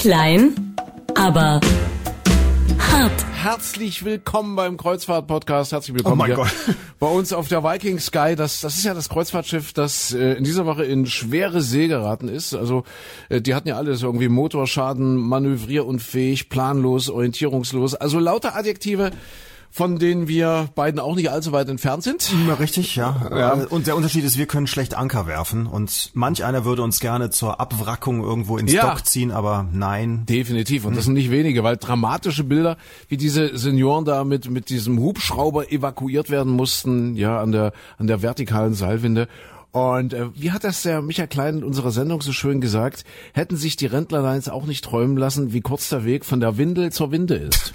Klein, aber hart. Herzlich willkommen beim Kreuzfahrt-Podcast. Herzlich willkommen hier bei uns auf der Viking Sky. Das ist ja das Kreuzfahrtschiff, das in dieser Woche in schwere See geraten ist. Also die hatten ja alles irgendwie Motorschaden, manövrierunfähig, planlos, orientierungslos. Also lauter Adjektive, von denen wir beiden auch nicht allzu weit entfernt sind. Ja, richtig, ja. Und der Unterschied ist, wir können schlecht Anker werfen und manch einer würde uns gerne zur Abwrackung irgendwo ins Dock ziehen, aber nein. Definitiv, und das sind nicht wenige, weil dramatische Bilder, wie diese Senioren da mit diesem Hubschrauber evakuiert werden mussten, ja, an der vertikalen Seilwinde. Und wie hat das der Michael Klein in unserer Sendung so schön gesagt, hätten sich die Rentnerlines auch nicht träumen lassen, wie kurz der Weg von der Windel zur Winde ist.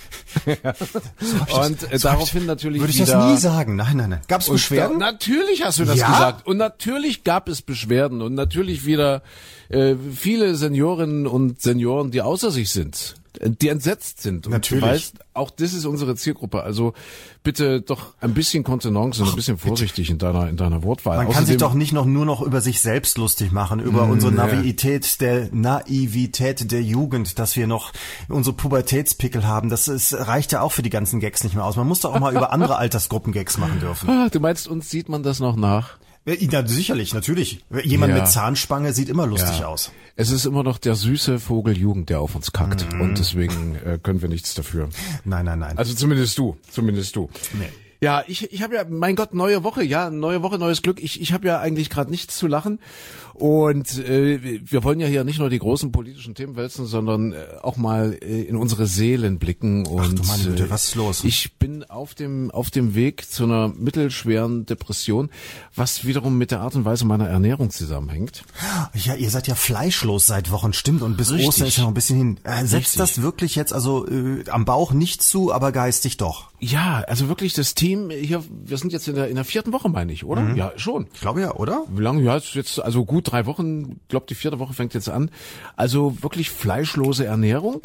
Und daraufhin natürlich würde ich das nie sagen. Nein. Gab es Beschwerden? Natürlich hast du das gesagt. Und natürlich gab es Beschwerden. Und natürlich wieder viele Seniorinnen und Senioren, die außer sich sind, die entsetzt sind. Und natürlich. Du weißt, auch das ist unsere Zielgruppe. Also bitte doch ein bisschen Kontenance und ein bisschen vorsichtig in deiner Wortwahl. Man kann sich doch nicht nur noch über sich selbst lustig machen, über unsere Naivität der Jugend, dass wir noch unsere Pubertätspickel haben. Reicht ja auch für die ganzen Gags nicht mehr aus. Man muss doch auch mal über andere Altersgruppen Gags machen dürfen. Du meinst, uns sieht man das noch nach? Ja, sicherlich, natürlich. Jemand mit Zahnspange sieht immer lustig aus. Es ist immer noch der süße Vogel Jugend, der auf uns kackt. Und deswegen können wir nichts dafür. Nein. Also zumindest du. Nee. Ja, ich habe ja, mein Gott, neue Woche, neues Glück. Ich habe ja eigentlich gerade nichts zu lachen. Und wir wollen ja hier nicht nur die großen politischen Themen wälzen, sondern auch mal in unsere Seelen blicken. Und ach du meine Güte, was ist los? Ich bin auf dem Weg zu einer mittelschweren Depression, was wiederum mit der Art und Weise meiner Ernährung zusammenhängt. Ja, ihr seid ja fleischlos seit Wochen, stimmt. Und bis Ostern ist ja noch ein bisschen hin. Setzt das wirklich jetzt also am Bauch nicht zu, aber geistig doch? Ja, also wirklich das Team hier, wir sind jetzt in der 4. Woche, meine ich, oder? Ja, schon. Ich glaube ja, oder? Wie lange? Ja, jetzt also gut 3 Wochen. Ich glaube, die 4. Woche fängt jetzt an. Also wirklich fleischlose Ernährung.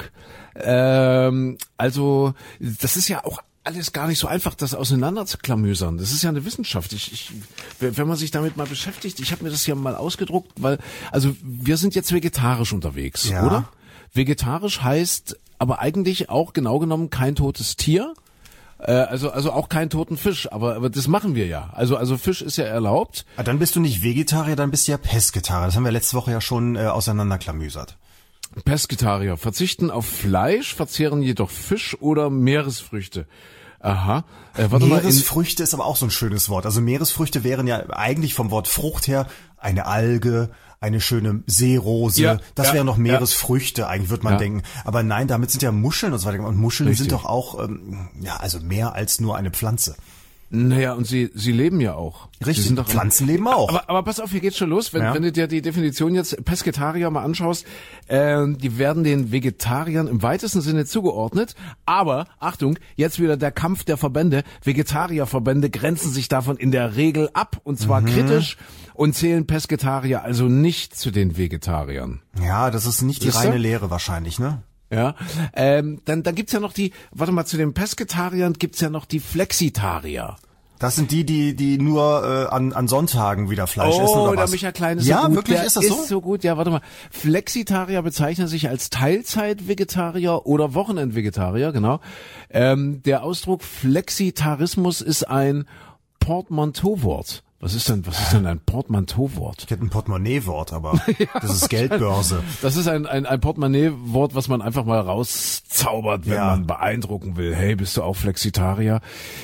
Also das ist ja auch alles gar nicht so einfach, das auseinander zu klamüsern. Das ist ja eine Wissenschaft. Wenn man sich damit mal beschäftigt, ich habe mir das hier mal ausgedruckt, weil also wir sind jetzt vegetarisch unterwegs, oder? Vegetarisch heißt aber eigentlich auch genau genommen kein totes Tier. Also auch keinen toten Fisch, aber das machen wir ja. Also Fisch ist ja erlaubt. Dann bist du nicht Vegetarier, dann bist du ja Pesketarier. Das haben wir letzte Woche ja schon auseinanderklamüsert. Pesketarier verzichten auf Fleisch, verzehren jedoch Fisch oder Meeresfrüchte. Aha. Meeresfrüchte ist aber auch so ein schönes Wort. Also Meeresfrüchte wären ja eigentlich vom Wort Frucht her eine Alge, eine schöne Seerose. Das wären noch Meeresfrüchte, eigentlich würde man denken. Aber nein, damit sind ja Muscheln und so weiter. Und Muscheln sind doch auch, also mehr als nur eine Pflanze. Naja, und sie leben ja auch. Richtig, Pflanzen leben auch. Aber pass auf, hier geht's schon los. Wenn du dir die Definition jetzt Pesketarier mal anschaust, die werden den Vegetariern im weitesten Sinne zugeordnet. Aber, Achtung, jetzt wieder der Kampf der Verbände. Vegetarierverbände grenzen sich davon in der Regel ab, und zwar kritisch, und zählen Pesketarier also nicht zu den Vegetariern. Ja, das ist nicht die reine Lehre wahrscheinlich, ne? Ja, dann gibt's ja noch zu den Pesketariern gibt's ja noch die Flexitarier. Das sind die nur an Sonntagen wieder Fleisch essen oder was? Der Michael Klein ist so gut. Wirklich, ist das so? Ist so gut, ja, warte mal. Flexitarier bezeichnen sich als Teilzeit-Vegetarier oder Wochenend-Vegetarier, genau. Der Ausdruck Flexitarismus ist ein Portmanteau-Wort. Was ist denn ein Portmanteau-Wort? Ich hätte ein Portemonnaie-Wort, aber das ist Geldbörse. Das ist ein Portemonnaie-Wort, was man einfach mal rauszaubert, wenn man beeindrucken will. Hey, bist du auch Flexitarier?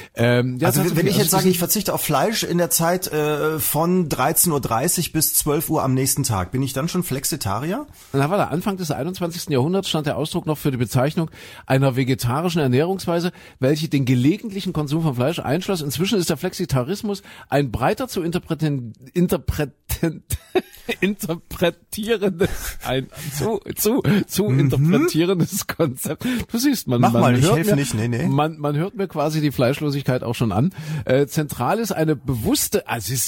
Also wenn ich jetzt sage, ich verzichte auf Fleisch in der Zeit von 13:30 Uhr bis 12 Uhr am nächsten Tag, bin ich dann schon Flexitarier? Na warte, Anfang des 21. Jahrhunderts stand der Ausdruck noch für die Bezeichnung einer vegetarischen Ernährungsweise, welche den gelegentlichen Konsum von Fleisch einschloss. Inzwischen ist der Flexitarismus ein breiter zu interpretierendes Konzept. Du siehst, man hört mir quasi die Fleischlosigkeit auch schon an. Zentral ist eine bewusste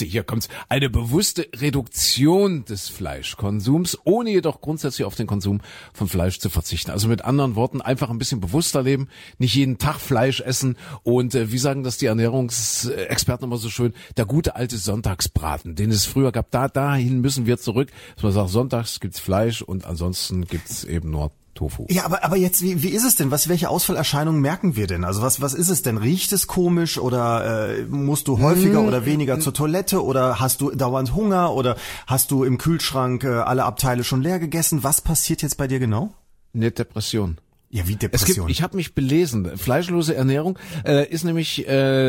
Reduktion des Fleischkonsums, ohne jedoch grundsätzlich auf den Konsum von Fleisch zu verzichten. Also mit anderen Worten, einfach ein bisschen bewusster leben, nicht jeden Tag Fleisch essen und wie sagen das die Ernährungsexperten immer so schön, der gute alte Sonntagsbraten, den es früher gab, dahin müssen wir zurück, dass man sagt, sonntags gibt's Fleisch und ansonsten gibt's eben nur Tofu. Ja, aber jetzt, wie ist es denn? Welche Ausfallerscheinungen merken wir denn? Also was ist es denn? Riecht es komisch oder musst du häufiger oder weniger zur Toilette oder hast du dauernd Hunger oder hast du im Kühlschrank alle Abteile schon leer gegessen? Was passiert jetzt bei dir genau? Eine Depression. Ja, wie Depression? Ich habe mich belesen. Fleischlose Ernährung ist nämlich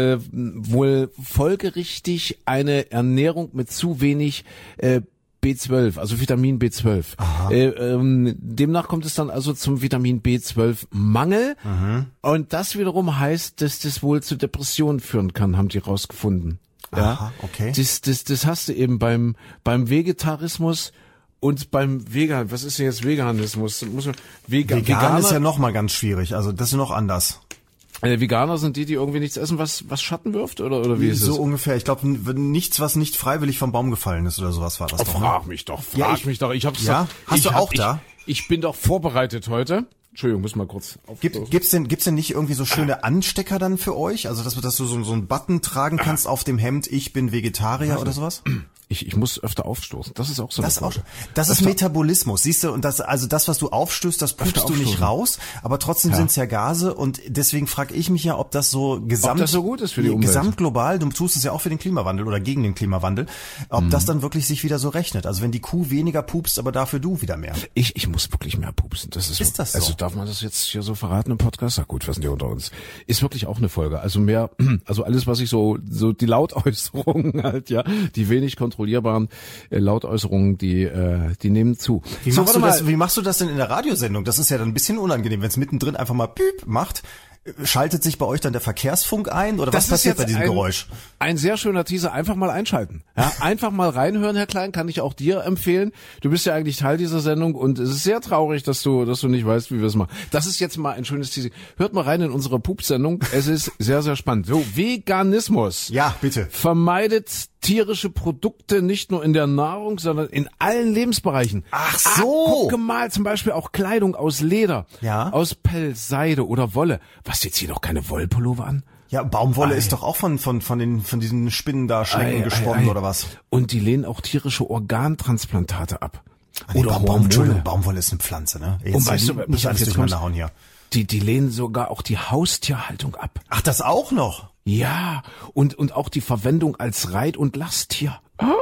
wohl folgerichtig eine Ernährung mit zu wenig B12, also Vitamin B12. Demnach kommt es dann also zum Vitamin B12-Mangel. Und das wiederum heißt, dass das wohl zu Depressionen führen kann, haben die rausgefunden. Ja? Aha, okay. Das hast du eben beim Vegetarismus und beim Vegan. Was ist denn jetzt Veganismus? Vegan ist ja noch mal ganz schwierig, also das ist noch anders. Veganer sind die irgendwie nichts essen, was Schatten wirft, oder wie ist es? So ungefähr. Ich glaube, nichts, was nicht freiwillig vom Baum gefallen ist oder sowas war das doch. Frag mich doch. Ich hab's ja? Hast du auch da? Ich bin doch vorbereitet heute. Entschuldigung, muss mal kurz aufstoßen. Gibt's denn nicht irgendwie so schöne Anstecker dann für euch? Also, dass du so einen Button tragen kannst auf dem Hemd, ich bin Vegetarier oder sowas? Ich muss öfter aufstoßen. Das ist auch so. Das ist Metabolismus, siehst du? Und das, was du aufstößt, das pupst du nicht raus, aber trotzdem sind's ja Gase und deswegen frage ich mich ja, ob das so gut ist für die Umwelt. Gesamtglobal, du tust es ja auch für den Klimawandel oder gegen den Klimawandel, ob das dann wirklich sich wieder so rechnet. Also wenn die Kuh weniger pupst, aber dafür du wieder mehr. Ich muss wirklich mehr pupsen. Das ist das so? Also darf man das jetzt hier so verraten im Podcast? Na gut, wir sind ja unter uns. Ist wirklich auch eine Folge. Also mehr, also alles, was ich so die Lautäußerungen halt, ja, die wenig kontrollierbaren Lautäußerungen, die nehmen zu. Wie machst du das denn in der Radiosendung? Das ist ja dann ein bisschen unangenehm, wenn es mittendrin einfach mal piep macht. Schaltet sich bei euch dann der Verkehrsfunk ein oder was passiert bei diesem Geräusch? Ein sehr schöner Teaser, einfach mal einschalten. Ja, einfach mal reinhören, Herr Klein, kann ich auch dir empfehlen. Du bist ja eigentlich Teil dieser Sendung und es ist sehr traurig, dass du nicht weißt, wie wir es machen. Das ist jetzt mal ein schönes Teaser. Hört mal rein in unsere Pup-Sendung. Es ist sehr, sehr spannend. So, Veganismus. Ja, bitte. Vermeidet tierische Produkte nicht nur in der Nahrung, sondern in allen Lebensbereichen. Ach so. Gucke mal, zum Beispiel auch Kleidung aus Leder, aus Pelz, Seide oder Wolle. Was, jetzt hier noch keine Wollpullover an? Ja, Baumwolle ist doch auch von diesen Spinnen da Schnecken gesponnen oder was? Und die lehnen auch tierische Organtransplantate ab. Oder Baumwolle ist eine Pflanze, ne? Jetzt und weißt du, nicht alles durcheinander hauen hier. Die lehnen sogar auch die Haustierhaltung ab. Ach, das auch noch? Ja, und auch die Verwendung als Reit- und Lasttier.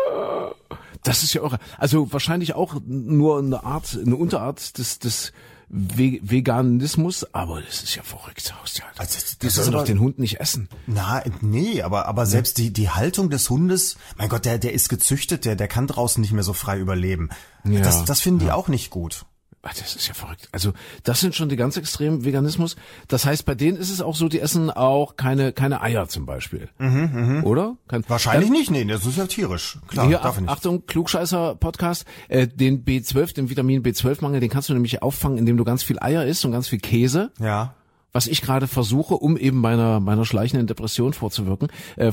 Das ist ja irre. Also wahrscheinlich auch nur eine Unterart des Veganismus, aber das ist ja verrückt. Also die sollen doch den Hund nicht essen. Nee, aber selbst die Haltung des Hundes, mein Gott, der ist gezüchtet, der kann draußen nicht mehr so frei überleben. Ja, das finden die auch nicht gut. Das ist ja verrückt. Also das sind schon die ganz extremen Veganismus. Das heißt, bei denen ist es auch so, die essen auch keine Eier zum Beispiel. Oder? Wahrscheinlich nicht, nee, das ist ja tierisch. Klar, hier, darf ich nicht. Achtung, Klugscheißer-Podcast. Den Vitamin B12-Mangel, den kannst du nämlich auffangen, indem du ganz viel Eier isst und ganz viel Käse. Ja. Was ich gerade versuche, um eben meiner schleichenden Depression vorzubeugen.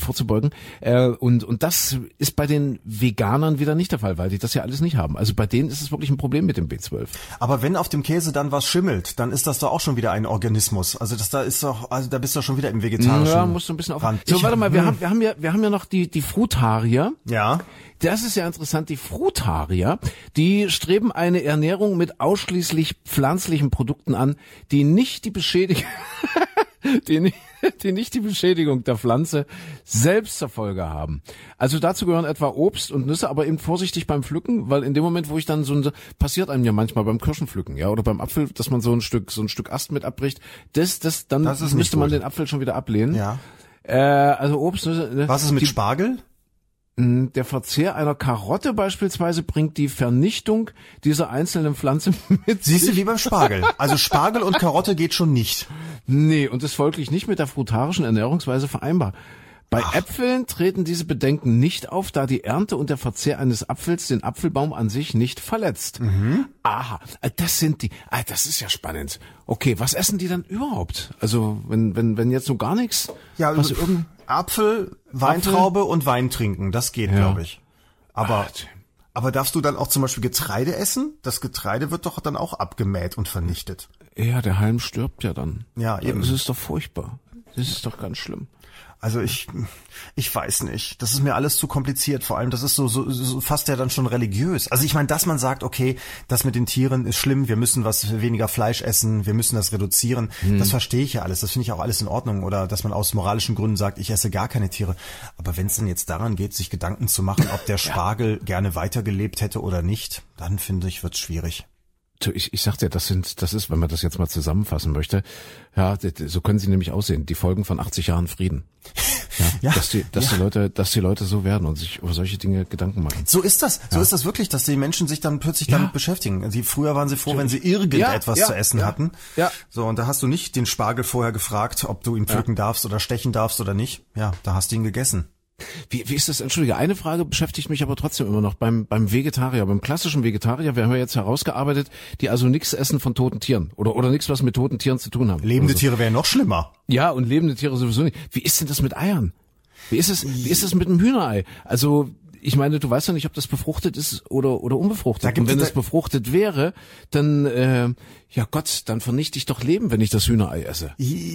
Und das ist bei den Veganern wieder nicht der Fall, weil die das ja alles nicht haben. Also bei denen ist es wirklich ein Problem mit dem B12. Aber wenn auf dem Käse dann was schimmelt, dann ist das doch auch schon wieder ein Organismus. Also da bist du schon wieder im Vegetarischen. Ja, musst du ein bisschen aufpassen. So, warte mal, wir haben ja noch die Frutarier. Ja. Das ist ja interessant. Die Frutarier, die streben eine Ernährung mit ausschließlich pflanzlichen Produkten an, die nicht die Beschädigung der Pflanze selbst zur Folge haben. Also dazu gehören etwa Obst und Nüsse, aber eben vorsichtig beim Pflücken, weil in dem Moment, wo ich dann passiert einem ja manchmal beim Kirschenpflücken, ja, oder beim Apfel, dass man so ein Stück Ast mit abbricht, dann müsste man den Apfel schon wieder ablehnen. Ja. Also Obst, Nüsse. Was ist mit Spargel? Der Verzehr einer Karotte beispielsweise bringt die Vernichtung dieser einzelnen Pflanze mit. Siehst du, wie beim Spargel. Also Spargel und Karotte geht schon nicht. Nee, und ist folglich nicht mit der frutarischen Ernährungsweise vereinbar. Bei Äpfeln treten diese Bedenken nicht auf, da die Ernte und der Verzehr eines Apfels den Apfelbaum an sich nicht verletzt. Aha, das ist ja spannend. Okay, was essen die dann überhaupt? Also, wenn jetzt so gar nichts. Ja, Apfel, Weintraube und Wein trinken, das geht, glaube ich. Aber darfst du dann auch zum Beispiel Getreide essen? Das Getreide wird doch dann auch abgemäht und vernichtet. Ja, der Halm stirbt ja dann. Ja, eben. Das ist doch furchtbar. Das ist doch ganz schlimm. Also ich weiß nicht. Das ist mir alles zu kompliziert. Vor allem, das ist so fast ja dann schon religiös. Also ich meine, dass man sagt, okay, das mit den Tieren ist schlimm, wir müssen weniger Fleisch essen, wir müssen das reduzieren. Das verstehe ich ja alles. Das finde ich auch alles in Ordnung. Oder dass man aus moralischen Gründen sagt, ich esse gar keine Tiere. Aber wenn es denn jetzt daran geht, sich Gedanken zu machen, ob der Spargel gerne weitergelebt hätte oder nicht, dann finde ich, wird's schwierig. Ich sag dir, das ist, wenn man das jetzt mal zusammenfassen möchte, ja, so können sie nämlich aussehen, die Folgen von 80 Jahren Frieden. Ja, dass die Leute so werden und sich über solche Dinge Gedanken machen. So ist das. So ist das wirklich, dass die Menschen sich dann plötzlich damit beschäftigen. Früher waren sie froh, wenn sie irgendetwas zu essen hatten. Ja. So, und da hast du nicht den Spargel vorher gefragt, ob du ihn pflücken darfst oder stechen darfst oder nicht. Ja, da hast du ihn gegessen. Wie ist das? Entschuldige, eine Frage beschäftigt mich aber trotzdem immer noch beim Vegetarier, beim klassischen Vegetarier. Wir haben ja jetzt herausgearbeitet, die also nichts essen von toten Tieren oder nichts, was mit toten Tieren zu tun haben. Lebende Tiere wären noch schlimmer. Ja, und lebende Tiere sowieso nicht. Wie ist denn das mit Eiern? Wie ist es mit einem Hühnerei? Also, ich meine, du weißt ja nicht, ob das befruchtet ist oder unbefruchtet. Und wenn es befruchtet wäre, dann, ja Gott, dann vernichte ich doch Leben, wenn ich das Hühnerei esse.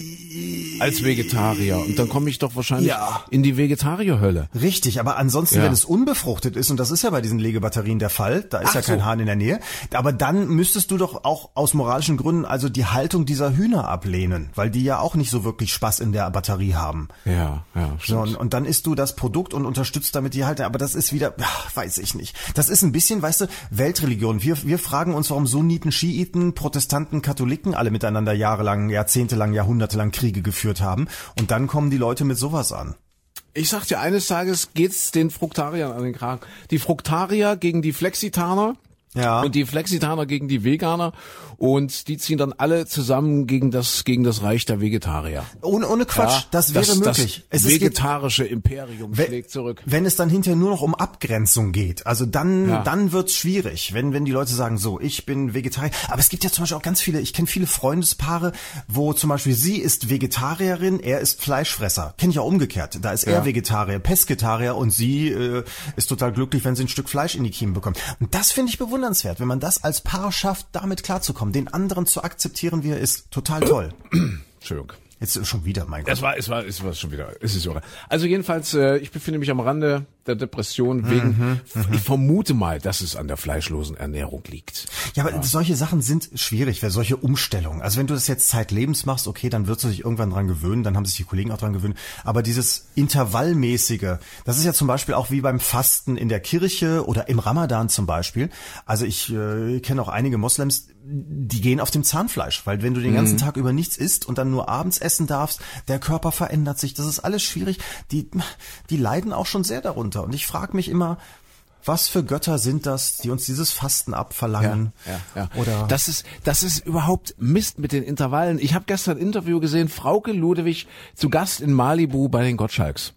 Als Vegetarier. Und dann komme ich doch wahrscheinlich in die Vegetarierhölle. Richtig, aber ansonsten, wenn es unbefruchtet ist, und das ist ja bei diesen Legebatterien der Fall, da ist kein Hahn in der Nähe, aber dann müsstest du doch auch aus moralischen Gründen also die Haltung dieser Hühner ablehnen, weil die ja auch nicht so wirklich Spaß in der Batterie haben. Ja, stimmt. So, und dann isst du das Produkt und unterstützt damit die Haltung, aber das ist wieder, weiß ich nicht. Das ist ein bisschen, weißt du, Weltreligion. Wir fragen uns, warum Sunniten, Schiiten, Protestanten, Katholiken alle miteinander jahrelang, jahrzehntelang, jahrhundertelang Kriege geführt haben. Und dann kommen die Leute mit sowas an. Ich sag dir, eines Tages geht's den Fruktariern an den Kragen. Die Fruktarier gegen die Flexitaner. Ja. Und die Flexitaner gegen die Veganer und die ziehen dann alle zusammen gegen das Reich der Vegetarier. Ohne Quatsch, das wäre möglich. Das vegetarische Imperium schlägt zurück. Wenn es dann hinterher nur noch um Abgrenzung geht, also dann wird's schwierig, wenn die Leute sagen, so, ich bin Vegetarier. Aber es gibt ja zum Beispiel auch ganz viele, ich kenne viele Freundespaare, wo zum Beispiel sie ist Vegetarierin, er ist Fleischfresser. Kenne ich auch umgekehrt. Da ist er Vegetarier, Pesketarier und sie ist total glücklich, wenn sie ein Stück Fleisch in die Kiemen bekommt. Und das finde ich bewundernswert, wenn man das als Paar schafft, damit klarzukommen, den anderen zu akzeptieren, wie er ist. Total toll. Entschuldigung. Jetzt schon wieder, mein Gott. Es war schon wieder. Es ist irre. Also jedenfalls, ich befinde mich am Rande der Depression wegen, ich vermute mal, dass es an der fleischlosen Ernährung liegt. Ja, aber solche Sachen sind schwierig, solche Umstellungen. Also wenn du das jetzt zeitlebens machst, okay, dann wirst du dich irgendwann dran gewöhnen, dann haben sich die Kollegen auch dran gewöhnt. Aber dieses Intervallmäßige, das ist ja zum Beispiel auch wie beim Fasten in der Kirche oder im Ramadan zum Beispiel. Also ich kenne auch einige Moslems, die gehen auf dem Zahnfleisch, weil wenn du den ganzen Tag über nichts isst und dann nur abends essen darfst, der Körper verändert sich, das ist alles schwierig. Die leiden auch schon sehr darunter. Und ich frage mich immer, was für Götter sind das, die uns dieses Fasten abverlangen? Ja. Oder das ist überhaupt Mist mit den Intervallen. Ich habe gestern ein Interview gesehen, Frauke Ludewig zu Gast in Malibu bei den Gottschalks.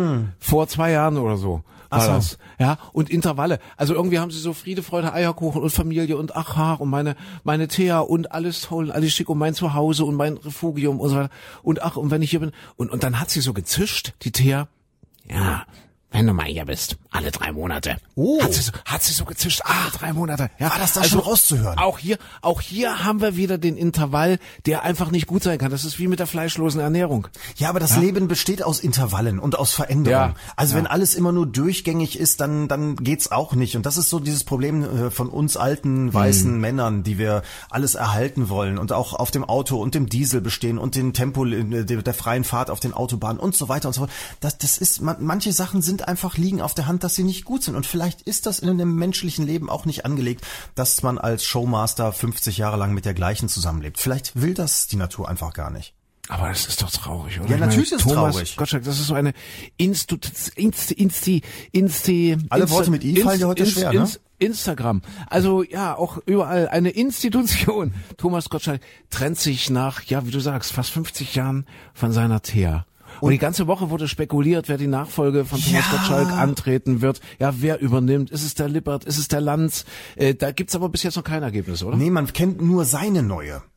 Vor 2 Jahren oder so. War das. Ja, und Intervalle. Also irgendwie haben sie so Friede, Freude, Eierkuchen und Familie und und meine Thea und alles toll, alles schick und mein Zuhause und mein Refugium und so weiter. Und und wenn ich hier bin. Und dann hat sie so gezischt, die Thea. Ja, wenn du mal hier bist, alle 3 Monate. Oh. Hat sie so gezischt, alle 3 Monate. Ja, war das da schon rauszuhören? Auch hier haben wir wieder den Intervall, der einfach nicht gut sein kann. Das ist wie mit der fleischlosen Ernährung. Ja, aber das Leben besteht aus Intervallen und aus Veränderungen. Also wenn alles immer nur durchgängig ist, dann geht's auch nicht. Und das ist so dieses Problem von uns alten, weißen Männern, die wir alles erhalten wollen und auch auf dem Auto und dem Diesel bestehen und den Tempo der freien Fahrt auf den Autobahnen und so weiter und so fort. Das ist, manche Sachen liegen auf der Hand, dass sie nicht gut sind. Und vielleicht ist das in einem menschlichen Leben auch nicht angelegt, dass man als Showmaster 50 Jahre lang mit der gleichen zusammenlebt. Vielleicht will das die Natur einfach gar nicht. Aber das ist doch traurig, oder? Ja, natürlich ist es traurig. Gottschalk, das ist so eine alle Worte mit I fallen dir heute schwer, ne? Instagram. Also ja, auch überall eine Institution. Thomas Gottschalk trennt sich nach, ja, wie du sagst, fast 50 Jahren von seiner Thea. Und die ganze Woche wurde spekuliert, wer die Nachfolge von Thomas Gottschalk antreten wird. Ja, wer übernimmt? Ist es der Lippert? Ist es der Lanz? Da gibt's aber bis jetzt noch kein Ergebnis, oder? Nee, man kennt nur seine neue.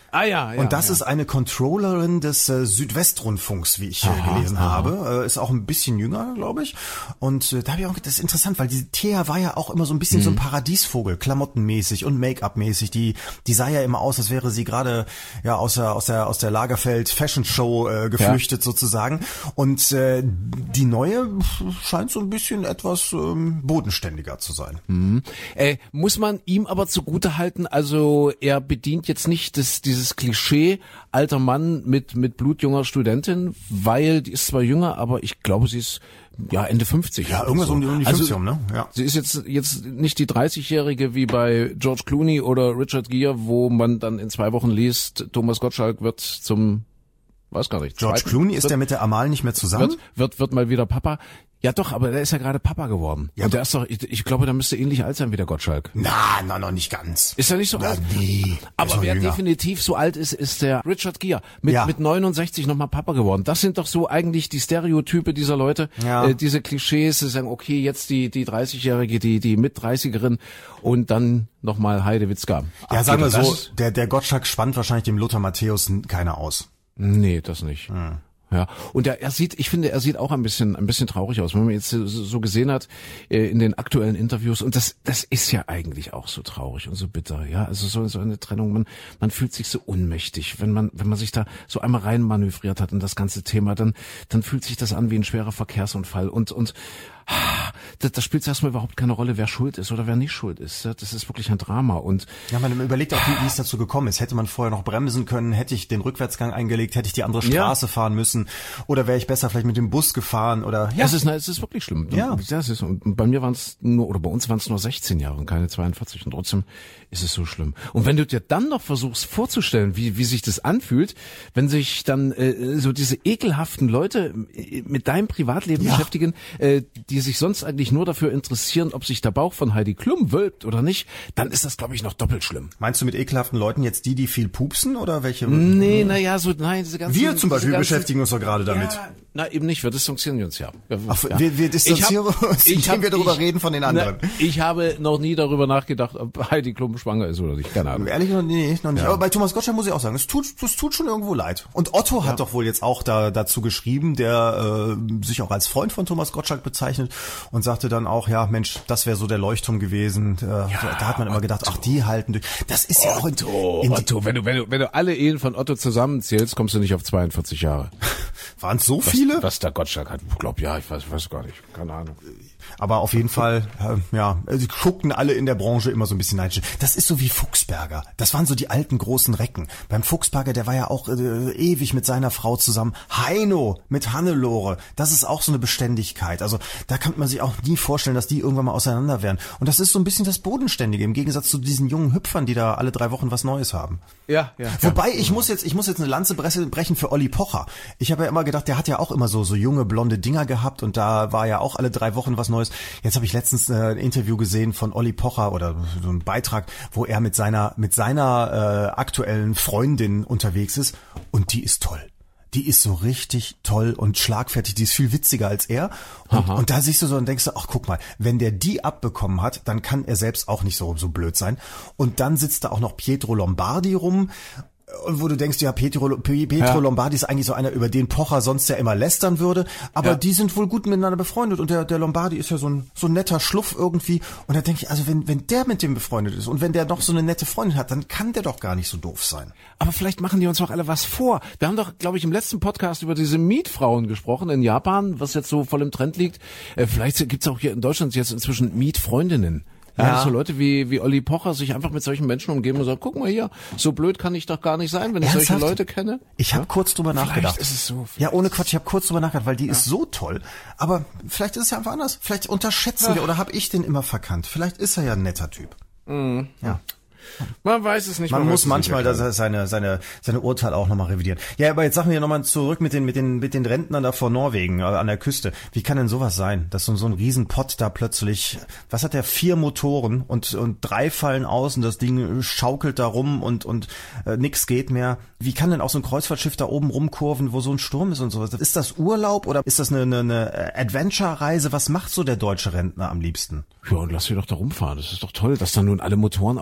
ja. Und das ist eine Controllerin des Südwestrundfunks, wie ich gelesen habe. Ist auch ein bisschen jünger, glaube ich. Und da habe ich auch gedacht, das ist interessant, weil diese Thea war ja auch immer so ein bisschen so ein Paradiesvogel, klamottenmäßig und Make-up-mäßig. Die sah ja immer aus, als wäre sie gerade aus der Lagerfeld Fashion Show geflüchtet sozusagen. Und die neue scheint so ein bisschen etwas bodenständiger zu sein. Muss man ihm aber zugutehalten, also er bedient jetzt nicht dieses Klischee alter Mann mit blutjunger Studentin, weil die ist zwar jünger, aber ich glaube, sie ist Ende 50. Ja, irgendwas so. um die 50 rum, ne? Ja. Sie ist jetzt nicht die 30-Jährige wie bei George Clooney oder Richard Gere, wo man dann in 2 Wochen liest, Thomas Gottschalk wird zum, weiß gar nicht. George Clooney, ist der mit der Amal nicht mehr zusammen? Wird mal wieder Papa. Ja doch, aber der ist ja gerade Papa geworden. Ja, und der ist doch, ich glaube, der müsste ähnlich alt sein wie der Gottschalk. Na, noch nicht ganz. Ist er nicht so alt? Nee. Aber wer definitiv so alt ist der Richard Gere. Mit 69 nochmal Papa geworden. Das sind doch so eigentlich die Stereotype dieser Leute, diese Klischees, sie sagen, okay, jetzt die 30-Jährige, die Mit-30erin und dann nochmal Heide Witzka. Ja, sagen wir so, der Gottschalk spannt wahrscheinlich dem Lothar Matthäus keiner aus. Nee, das nicht. Ja, und ich finde, er sieht auch ein bisschen traurig aus, wenn man jetzt so gesehen hat in den aktuellen Interviews. Und das ist ja eigentlich auch so traurig und so bitter, ja. Also so eine Trennung, man fühlt sich so ohnmächtig, wenn man sich da so einmal reinmanövriert hat in das ganze Thema, dann fühlt sich das an wie ein schwerer Verkehrsunfall und da spielt es erstmal überhaupt keine Rolle, wer schuld ist oder wer nicht schuld ist. Das ist wirklich ein Drama. Und ja, man überlegt auch, wie es dazu gekommen ist. Hätte man vorher noch bremsen können, hätte ich den Rückwärtsgang eingelegt, hätte ich die andere Straße fahren müssen oder wäre ich besser vielleicht mit dem Bus gefahren oder es ist wirklich schlimm. Ja. Und bei mir bei uns waren es nur 16 Jahre und keine 42 und trotzdem ist es so schlimm. Und wenn du dir dann noch versuchst vorzustellen, wie sich das anfühlt, wenn sich dann so diese ekelhaften Leute mit deinem Privatleben beschäftigen, die sich sonst eigentlich nur dafür interessieren, ob sich der Bauch von Heidi Klum wölbt oder nicht, dann ist das, glaube ich, noch doppelt schlimm. Meinst du mit ekelhaften Leuten jetzt die viel pupsen oder welche? Nee, diese ganzen... Wir zum Beispiel beschäftigen uns doch gerade damit. Ja, na, eben nicht, wir distanzieren uns ja. Wir distanzieren uns, indem wir darüber reden von den anderen. Ich habe noch nie darüber nachgedacht, ob Heidi Klum schwanger ist oder nicht, keine Ahnung. Ehrlich noch nicht. Ja. Aber bei Thomas Gottschalk muss ich auch sagen, es tut schon irgendwo leid. Und Otto hat doch wohl jetzt auch dazu geschrieben, der sich auch als Freund von Thomas Gottschalk bezeichnet und sagte dann auch, ja Mensch, das wäre so der Leuchtturm gewesen. Da hat man immer gedacht, ach, die halten durch. Das ist ja auch Otto, wenn du alle Ehen von Otto zusammenzählst, kommst du nicht auf 42 Jahre. Waren es so viele? Was der Gottschalk hat, ich weiß gar nicht, keine Ahnung. Aber auf jeden Fall, sie guckten alle in der Branche immer so ein bisschen neidisch. Das ist so wie Fuchsberger. Das waren so die alten großen Recken. Beim Fuchsberger, der war ja auch ewig mit seiner Frau zusammen. Heino mit Hannelore, das ist auch so eine Beständigkeit. Also da kann man sich auch nie vorstellen, dass die irgendwann mal auseinander werden. Und das ist so ein bisschen das Bodenständige im Gegensatz zu diesen jungen Hüpfern, die da alle 3 Wochen was Neues haben. Ja. Wobei, ich muss jetzt eine Lanze brechen für Olli Pocher. Ich habe ja immer gedacht, der hat ja auch immer so junge blonde Dinger gehabt und da war ja auch alle 3 Wochen was Neues. Jetzt habe ich letztens ein Interview gesehen von Olli Pocher oder so einen Beitrag, wo er mit seiner aktuellen Freundin unterwegs ist und die ist toll. Die ist so richtig toll und schlagfertig, die ist viel witziger als er. Und da siehst du so und denkst du, ach guck mal, wenn der die abbekommen hat, dann kann er selbst auch nicht so blöd sein. Und dann sitzt da auch noch Pietro Lombardi rum. Und wo du denkst, ja, Pietro Lombardi ist eigentlich so einer, über den Pocher sonst ja immer lästern würde, aber die sind wohl gut miteinander befreundet und der Lombardi ist ja so ein netter Schluff irgendwie und da denke ich, also wenn der mit dem befreundet ist und wenn der noch so eine nette Freundin hat, dann kann der doch gar nicht so doof sein. Aber vielleicht machen die uns doch alle was vor. Wir haben doch, glaube ich, im letzten Podcast über diese Mietfrauen gesprochen in Japan, was jetzt so voll im Trend liegt. Vielleicht gibt's auch hier in Deutschland jetzt inzwischen Mietfreundinnen. Ja, so Leute wie Olli Pocher sich einfach mit solchen Menschen umgeben und sagen, guck mal hier, so blöd kann ich doch gar nicht sein, wenn ich solche Leute kenne. Ich habe kurz drüber nachgedacht. Vielleicht ist es so. Ja, ohne Quatsch, ich habe kurz drüber nachgedacht, weil die ist so toll. Aber vielleicht ist es ja einfach anders. Vielleicht unterschätzen wir oder habe ich den immer verkannt. Vielleicht ist er ja ein netter Typ. Ja. Man weiß es nicht. Man muss manchmal seine Urteile auch nochmal revidieren. Ja, aber jetzt sagen wir nochmal zurück mit den Rentnern da vor Norwegen an der Küste. Wie kann denn sowas sein, dass so ein Riesenpott da plötzlich, was hat der, 4 Motoren und 3 fallen aus und das Ding schaukelt da rum und nix geht mehr. Wie kann denn auch so ein Kreuzfahrtschiff da oben rumkurven, wo so ein Sturm ist und sowas? Ist das Urlaub oder ist das eine Adventure-Reise? Was macht so der deutsche Rentner am liebsten? Ja, und lass sie doch da rumfahren. Das ist doch toll, dass da nun alle Motoren ausfallen.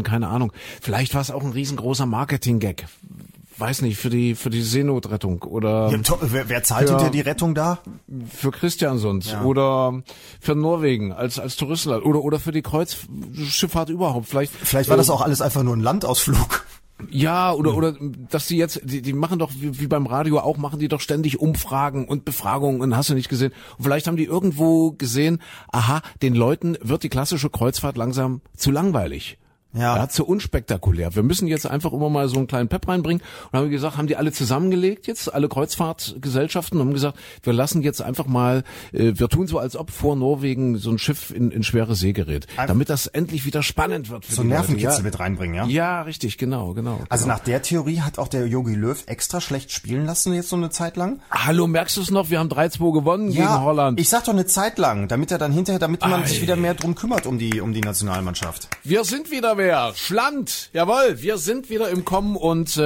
keine Ahnung. Vielleicht war es auch ein riesengroßer Marketing-Gag. Weiß nicht, für die Seenotrettung oder Ja, wer zahlt hinter die Rettung da? für Christiansund oder für Norwegen als Touristenland oder für die Kreuzschifffahrt überhaupt. Vielleicht war das auch alles einfach nur ein Landausflug. Ja, oder dass die jetzt, die machen doch, wie beim Radio auch, machen die doch ständig Umfragen und Befragungen und hast du nicht gesehen. Und vielleicht haben die irgendwo gesehen, aha, den Leuten wird die klassische Kreuzfahrt langsam zu langweilig. Ja, zu unspektakulär. Wir müssen jetzt einfach immer mal so einen kleinen Pep reinbringen. Und haben gesagt, haben die alle zusammengelegt jetzt, alle Kreuzfahrtgesellschaften, und haben gesagt, wir lassen jetzt einfach mal, wir tun so, als ob vor Norwegen so ein Schiff in schwere See gerät, damit das endlich wieder spannend wird. Für so Nervenkitzel mit reinbringen, ja? Ja, richtig, genau. Also nach der Theorie hat auch der Jogi Löw extra schlecht spielen lassen jetzt so eine Zeit lang? Hallo, merkst du es noch? Wir haben 3-2 gewonnen gegen Holland. Ich sag doch eine Zeit lang, damit er dann hinterher, damit man sich wieder mehr drum kümmert um die Nationalmannschaft. Wir sind wieder wer? Schland, jawohl, wir sind wieder im Kommen und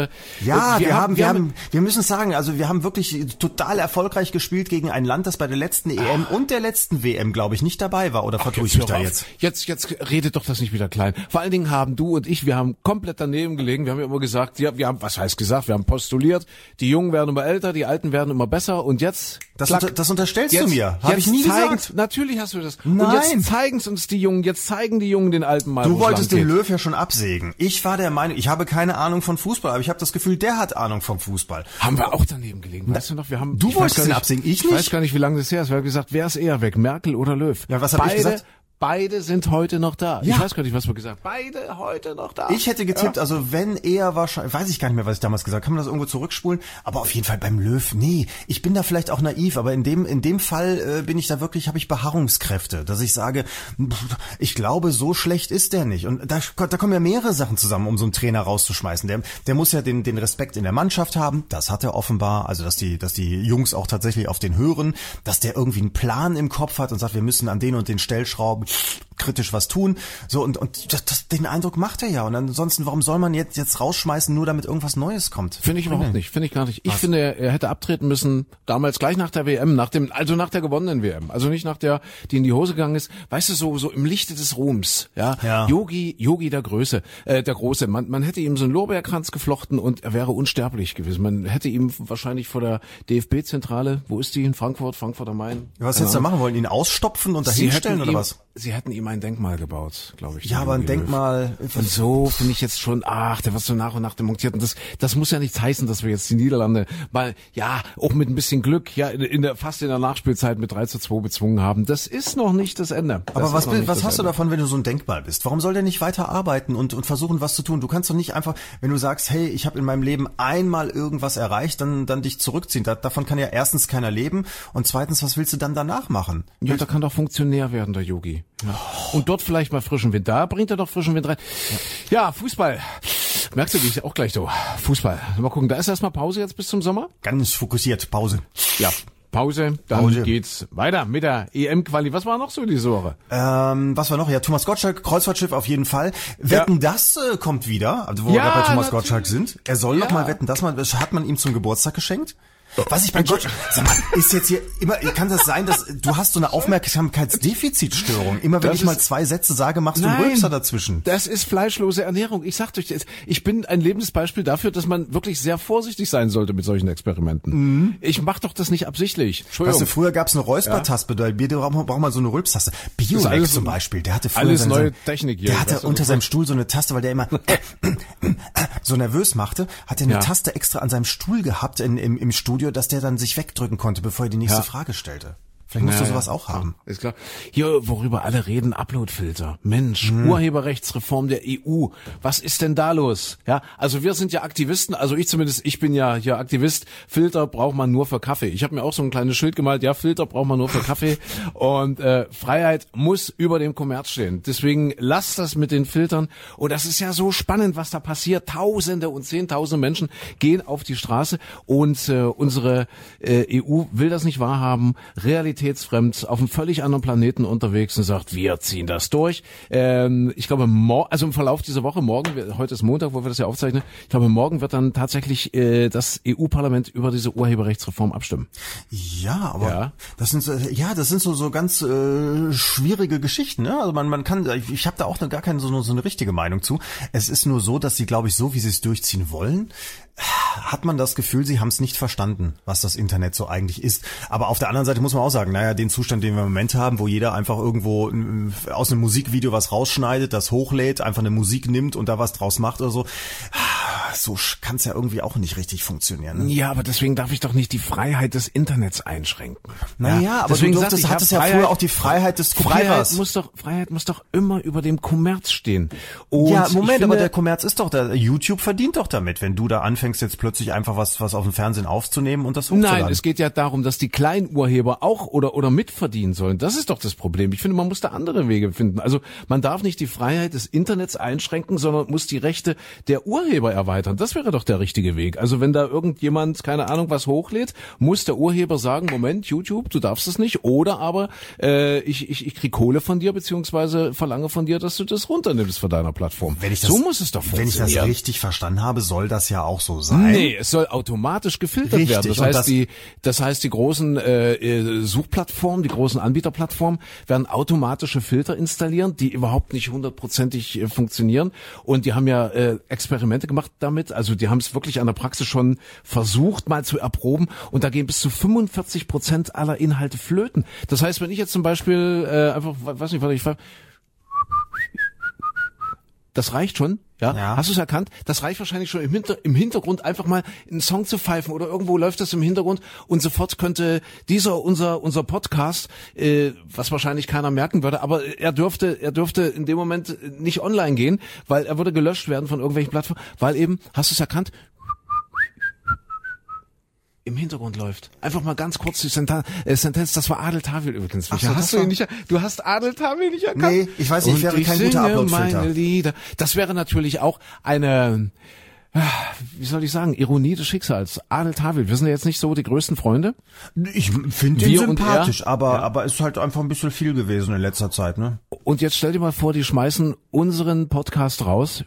wir müssen sagen, also wir haben wirklich total erfolgreich gespielt gegen ein Land, das bei der letzten EM und der letzten WM, glaube ich, nicht dabei war. Oder vertue ich mich da jetzt? Jetzt redet doch das nicht wieder klein. Vor allen Dingen haben du und ich, wir haben komplett daneben gelegen. Wir haben ja immer gesagt, wir haben postuliert, die Jungen werden immer älter, die Alten werden immer besser und jetzt... Das unterstellst du mir. Habe ich nie gesagt. Natürlich hast du das. Nein. Und jetzt zeigen's uns die Jungen, jetzt zeigen die Jungen den Alten mal. Du wolltest den Löw ja schon absägen. Ich war der Meinung, ich habe keine Ahnung von Fußball, aber ich habe das Gefühl, der hat Ahnung vom Fußball. Haben wir auch daneben gelegen. Weißt du noch, du wolltest den absägen, ich nicht. Ich weiß gar nicht, wie lange das her ist. Wir haben gesagt, wer ist eher weg, Merkel oder Löw? Ja, was habe ich gesagt? Beide sind heute noch da. Ja. Ich weiß gar nicht, was wir gesagt haben. Beide heute noch da. Ich hätte getippt, also wenn er wahrscheinlich, weiß ich gar nicht mehr, was ich damals gesagt habe, kann man das irgendwo zurückspulen, aber auf jeden Fall beim Löw, nee, ich bin da vielleicht auch naiv, aber in dem Fall bin ich da wirklich, habe ich Beharrungskräfte, dass ich sage, ich glaube, so schlecht ist der nicht. Und da kommen ja mehrere Sachen zusammen, um so einen Trainer rauszuschmeißen. Der muss ja den Respekt in der Mannschaft haben, das hat er offenbar, also dass die Jungs auch tatsächlich auf den hören, dass der irgendwie einen Plan im Kopf hat und sagt, wir müssen an den und den Stellschrauben kritisch was tun. So, und den Eindruck macht er ja. Und ansonsten, warum soll man jetzt rausschmeißen, nur damit irgendwas Neues kommt? Finde ich überhaupt nicht. Finde ich gar nicht. Ich finde, er hätte abtreten müssen, damals gleich nach der WM, nach der gewonnenen WM. Also nicht nach der, die in die Hose gegangen ist. Weißt du, so im Lichte des Ruhms, ja. Yogi der Große. Man hätte ihm so einen Lorbeerkranz geflochten und er wäre unsterblich gewesen. Man hätte ihm wahrscheinlich vor der DFB-Zentrale, wo ist die? In Frankfurt am Main. Ja, was hättest du da machen wollen? Ihn ausstopfen und dahinstellen oder was? Sie hätten ihm ein Denkmal gebaut, glaube ich. Ja, aber ein Denkmal. Und so finde ich jetzt schon, der wird so nach und nach demontiert. Und das muss ja nichts heißen, dass wir jetzt die Niederlande mal, auch mit ein bisschen Glück, fast in der Nachspielzeit mit 3-2 bezwungen haben. Das ist noch nicht das Ende. Aber was hast du davon, wenn du so ein Denkmal bist? Warum soll der nicht weiter arbeiten und versuchen, was zu tun? Du kannst doch nicht einfach, wenn du sagst, hey, ich habe in meinem Leben einmal irgendwas erreicht, dann dich zurückziehen. Davon kann ja erstens keiner leben und zweitens, was willst du dann danach machen? Ja, da kann doch Funktionär werden, der Yogi. Ja. Und dort vielleicht mal frischen Wind. Da bringt er doch frischen Wind rein. Ja, Fußball. Merkst du, gehe ich auch gleich so. Fußball. Mal gucken, da ist erstmal Pause jetzt bis zum Sommer. Ganz fokussiert, Pause. Ja, Pause. Dann geht's weiter mit der EM-Quali. Was war noch so diese Woche? Was war noch? Ja, Thomas Gottschalk, Kreuzfahrtschiff auf jeden Fall. Wetten, das kommt wieder. Also wo wir bei Thomas Gottschalk sind. Er soll noch mal wetten, das hat man ihm zum Geburtstag geschenkt. Was ich bei Gottschalk, sag mal, ist jetzt hier immer, kann das sein, dass du hast so eine Aufmerksamkeitsdefizitstörung? Immer wenn ich mal 2 Sätze sage, machst du einen Rülpser dazwischen. Das ist fleischlose Ernährung. Ich sag euch, ich bin ein lebendes Beispiel dafür, dass man wirklich sehr vorsichtig sein sollte mit solchen Experimenten. Mhm. Ich mach doch das nicht absichtlich. Entschuldigung. Weißt du, früher gab's eine Räuspertaste, bei Bier braucht man so eine Rülpstaste. Biolex zum Beispiel, der hatte früher alles neue Technik hier. Der hatte unter seinem Stuhl so eine Taste, weil der immer so nervös machte, hat er eine Taste extra an seinem Stuhl gehabt im Studio, dass der dann sich wegdrücken konnte, bevor er die nächste Frage stellte. Vielleicht musst du sowas auch haben. Ist klar. Hier, worüber alle reden, Uploadfilter. Mensch, Urheberrechtsreform der EU. Was ist denn da los? Ja, also wir sind ja Aktivisten, also ich bin ja hier Aktivist. Filter braucht man nur für Kaffee. Ich habe mir auch so ein kleines Schild gemalt, Filter braucht man nur für Kaffee. Und Freiheit muss über dem Kommerz stehen. Deswegen lasst das mit den Filtern. Und das ist ja so spannend, was da passiert. Tausende und Zehntausende Menschen gehen auf die Straße und unsere EU will das nicht wahrhaben. Realität realitätsfremd, auf einem völlig anderen Planeten unterwegs und sagt, wir ziehen das durch. Ich glaube, also im Verlauf dieser Woche, heute ist Montag, wo wir das ja aufzeichnen, ich glaube, morgen wird dann tatsächlich das EU-Parlament über diese Urheberrechtsreform abstimmen. Ja, aber das sind so ganz schwierige Geschichten, ne? Also man kann, ich habe da auch gar keine so eine richtige Meinung zu. Es ist nur so, dass sie, glaube ich, so wie sie es durchziehen wollen, hat man das Gefühl, sie haben es nicht verstanden, was das Internet so eigentlich ist. Aber auf der anderen Seite muss man auch sagen, den Zustand, den wir im Moment haben, wo jeder einfach irgendwo aus einem Musikvideo was rausschneidet, das hochlädt, einfach eine Musik nimmt und da was draus macht oder so, so kann es ja irgendwie auch nicht richtig funktionieren. Ne? Ja, aber deswegen darf ich doch nicht die Freiheit des Internets einschränken. Naja, aber deswegen du hattest ja früher auch die Freiheit des Kopierers. Freiheit muss doch immer über dem Kommerz stehen. Und ja, Moment, aber der Kommerz ist doch da. YouTube verdient doch damit, wenn du da anfängst, jetzt plötzlich einfach was auf dem Fernsehen aufzunehmen und das hochzuladen. Nein, es geht ja darum, dass die Kleinurheber auch oder mitverdienen sollen. Das ist doch das Problem. Ich finde, man muss da andere Wege finden. Also man darf nicht die Freiheit des Internets einschränken, sondern muss die Rechte der Urheber erweitern. Das wäre doch der richtige Weg. Also wenn da irgendjemand, keine Ahnung, was hochlädt, muss der Urheber sagen, Moment, YouTube, du darfst es nicht. Oder aber ich krieg Kohle von dir, beziehungsweise verlange von dir, dass du das runternimmst von deiner Plattform. So muss es doch funktionieren. Wenn ich das richtig verstanden habe, soll das ja auch so sein. Nee, es soll automatisch gefiltert werden. Das heißt, die großen Suchplattformen, die großen Anbieterplattformen werden automatische Filter installieren, die überhaupt nicht 100%ig funktionieren. Und die haben ja Experimente gemacht damit. Also die haben es wirklich an der Praxis schon versucht, mal zu erproben. Und da gehen bis zu 45% aller Inhalte flöten. Das heißt, wenn ich jetzt zum Beispiel einfach, weiß nicht, was ich das reicht schon, ja? Hast du es erkannt? Das reicht wahrscheinlich schon im Hintergrund einfach mal einen Song zu pfeifen oder irgendwo läuft das im Hintergrund und sofort könnte unser Podcast, was wahrscheinlich keiner merken würde, aber er dürfte in dem Moment nicht online gehen, weil er würde gelöscht werden von irgendwelchen Plattformen, weil eben, hast du es erkannt? Im Hintergrund läuft. Einfach mal ganz kurz die Sentenz, das war Adel Tawil übrigens. Ach so, du hast Adel Tawil nicht erkannt? Nee, ich weiß nicht, ich wäre kein guter Upload-Filter. Meine Lieder. Das wäre natürlich auch eine, wie soll ich sagen, Ironie des Schicksals. Adel Tawil, wir sind ja jetzt nicht so die größten Freunde. Ich finde ihn sympathisch, aber ist halt einfach ein bisschen viel gewesen in letzter Zeit, ne? Und jetzt stell dir mal vor, die schmeißen unseren Podcast raus.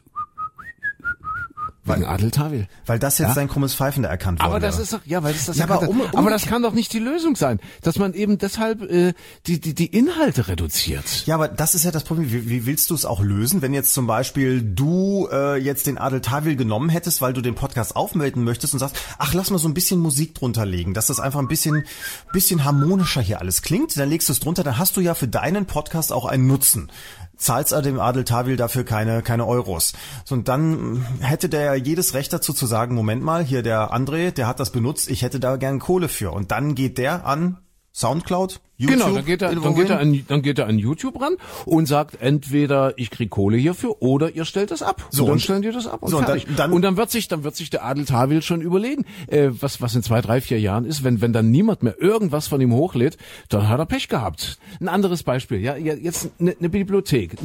Wegen Adel Tawil. Weil das jetzt sein krummes Pfeifen da erkannt wurde. Aber das ist doch, weil das aber das kann doch nicht die Lösung sein, dass man eben deshalb die Inhalte reduziert. Ja, aber das ist ja das Problem. Wie willst du es auch lösen, wenn jetzt zum Beispiel du jetzt den Adel Tawil genommen hättest, weil du den Podcast aufmelden möchtest und sagst, ach, lass mal so ein bisschen Musik drunter legen, dass das einfach ein bisschen harmonischer hier alles klingt. Dann legst du es drunter, dann hast du ja für deinen Podcast auch einen Nutzen. Zahlst dem Adel Tawil dafür keine Euros. So, und dann hätte der ja jedes Recht dazu zu sagen, Moment mal, hier der André, der hat das benutzt, ich hätte da gern Kohle für. Und dann geht der an Soundcloud, YouTube. Genau, dann geht er an YouTube ran und sagt entweder ich krieg Kohle hierfür oder ihr stellt das ab. So, und dann stellen die das ab und so, fertig. Und dann wird sich der Adel Tawil schon überlegen, was in 2, 3, 4 Jahren ist, wenn dann niemand mehr irgendwas von ihm hochlädt, dann hat er Pech gehabt. Ein anderes Beispiel, ja, jetzt eine Bibliothek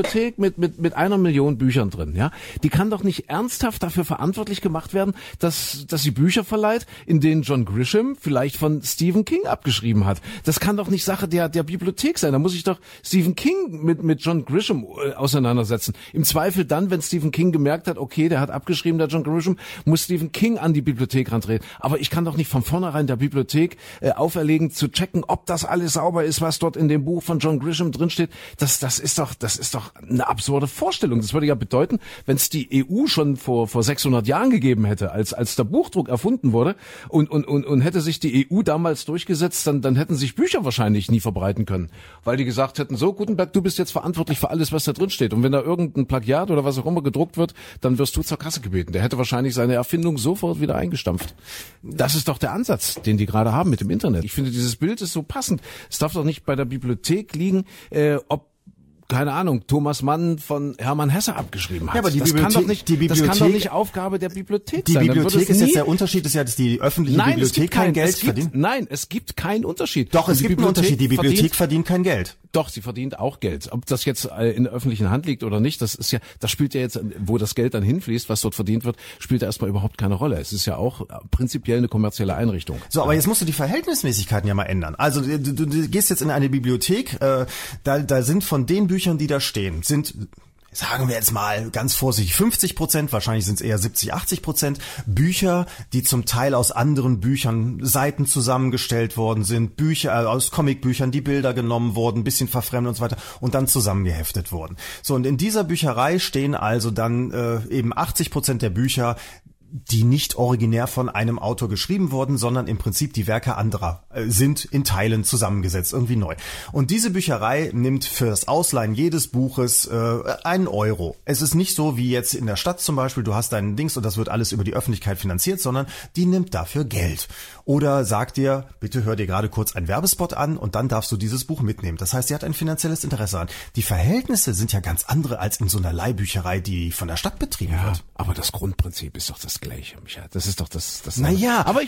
mit 1 Million Büchern drin, ja, die kann doch nicht ernsthaft dafür verantwortlich gemacht werden, dass sie Bücher verleiht, in denen John Grisham vielleicht von Stephen King abgeschrieben hat. Das kann doch nicht Sache der Bibliothek sein. Da muss ich doch Stephen King mit John Grisham auseinandersetzen. Im Zweifel dann, wenn Stephen King gemerkt hat, okay, der hat abgeschrieben, der John Grisham, muss Stephen King an die Bibliothek rantreten. Aber ich kann doch nicht von vornherein der Bibliothek auferlegen, zu checken, ob das alles sauber ist, was dort in dem Buch von John Grisham drinsteht. Das ist doch eine absurde Vorstellung. Das würde ja bedeuten, wenn es die EU schon vor 600 Jahren gegeben hätte, als der Buchdruck erfunden wurde und hätte sich die EU damals durchgesetzt, dann hätten sich Bücher wahrscheinlich nie verbreiten können, weil die gesagt hätten, so Gutenberg, du bist jetzt verantwortlich für alles, was da drin steht und wenn da irgendein Plagiat oder was auch immer gedruckt wird, dann wirst du zur Kasse gebeten. Der hätte wahrscheinlich seine Erfindung sofort wieder eingestampft. Das ist doch der Ansatz, den die gerade haben mit dem Internet. Ich finde, dieses Bild ist so passend. Es darf doch nicht bei der Bibliothek liegen, ob keine Ahnung, Thomas Mann von Hermann Hesse abgeschrieben hat. Ja, aber das kann doch nicht Aufgabe der Bibliothek sein. Die Bibliothek ist jetzt der Unterschied, ist ja, dass die öffentliche Bibliothek kein Geld verdient. Nein, es gibt keinen Unterschied. Doch, es gibt einen Unterschied. Die Bibliothek verdient kein Geld. Doch, sie verdient auch Geld. Ob das jetzt in der öffentlichen Hand liegt oder nicht, das spielt ja jetzt, wo das Geld dann hinfließt, was dort verdient wird, spielt da erstmal überhaupt keine Rolle. Es ist ja auch prinzipiell eine kommerzielle Einrichtung. So, aber jetzt musst du die Verhältnismäßigkeiten ja mal ändern. Also du gehst jetzt in eine Bibliothek, da sind von den Büchern, die da stehen, sagen wir jetzt mal ganz vorsichtig 50%, wahrscheinlich sind es eher 70-80% Bücher, die zum Teil aus anderen Büchern, Seiten zusammengestellt worden sind, Bücher aus Comicbüchern, die Bilder genommen wurden, ein bisschen verfremdet und so weiter und dann zusammengeheftet wurden. So, und in dieser Bücherei stehen also dann eben 80% der Bücher, die nicht originär von einem Autor geschrieben wurden, sondern im Prinzip die Werke anderer sind in Teilen zusammengesetzt, irgendwie neu. Und diese Bücherei nimmt für das Ausleihen jedes Buches 1 Euro. Es ist nicht so wie jetzt in der Stadt zum Beispiel, du hast deinen Dings und das wird alles über die Öffentlichkeit finanziert, sondern die nimmt dafür Geld. Oder sagt dir, bitte hör dir gerade kurz einen Werbespot an und dann darfst du dieses Buch mitnehmen. Das heißt, sie hat ein finanzielles Interesse an. Die Verhältnisse sind ja ganz andere als in so einer Leihbücherei, die von der Stadt betrieben wird. Aber das Grundprinzip ist doch das Gleiche, Michael. Das ist doch das. Naja, aber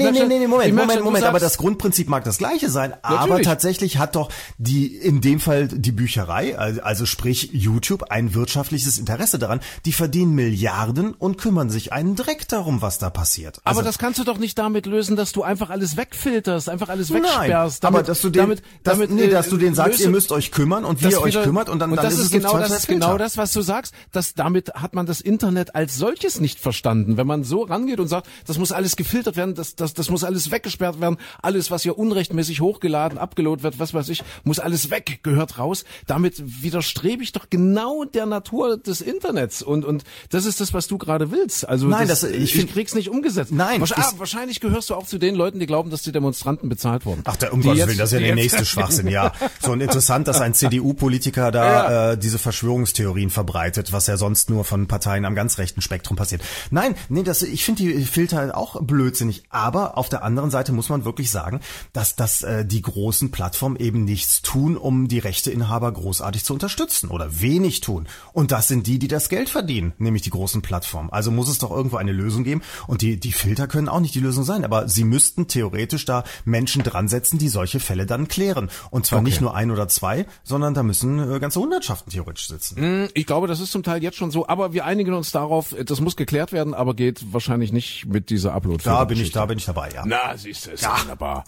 Moment, aber das Grundprinzip mag das Gleiche sein, aber tatsächlich hat doch in dem Fall die Bücherei, also sprich YouTube, ein wirtschaftliches Interesse daran. Die verdienen Milliarden und kümmern sich einen Dreck darum, was da passiert. Also, aber das kannst du doch nicht damit lösen, dass du einfach alles wegfilterst, einfach alles wegsperrst. Nein, aber dass du denen sagst, ihr müsst euch kümmern und wie ihr euch kümmert und dann ist es genau das, was du sagst, dass damit hat man das Internet als solches nicht verstanden. Wenn man so rangeht und sagt, das muss alles gefiltert werden, das muss alles weggesperrt werden, alles, was hier unrechtmäßig hochgeladen, abgeloadet wird, was weiß ich, muss alles weg, gehört raus. Damit widerstrebe ich doch genau der Natur des Internets und das ist das, was du gerade willst. Also nein, ich krieg's nicht umgesetzt. Nein, wahrscheinlich gehörst du auch zu den Leuten, die glauben, dass die Demonstranten bezahlt wurden. Ach, um Gottes Willen, das ist ja der nächste Schwachsinn, ja. So, und interessant, dass ein CDU-Politiker da diese Verschwörungstheorien verbreitet, was ja sonst nur von Parteien am ganz rechten Spektrum passiert. Nein, ich finde die Filter auch blödsinnig, aber auf der anderen Seite muss man wirklich sagen, dass die großen Plattformen eben nichts tun, um die Rechteinhaber großartig zu unterstützen oder wenig tun. Und das sind die das Geld verdienen, nämlich die großen Plattformen. Also muss es doch irgendwo eine Lösung geben und die Filter können auch nicht die Lösung sein, aber sie müssten theoretisch da Menschen dran setzen, die solche Fälle dann klären. Und zwar nicht nur 1 oder 2, sondern da müssen ganze Hundertschaften theoretisch sitzen. Ich glaube, das ist zum Teil jetzt schon so, aber wir einigen uns darauf, das muss geklärt werden, aber geht wahrscheinlich nicht mit dieser Upload. Da bin ich dabei, ja. Na, siehst du, ist ja wunderbar.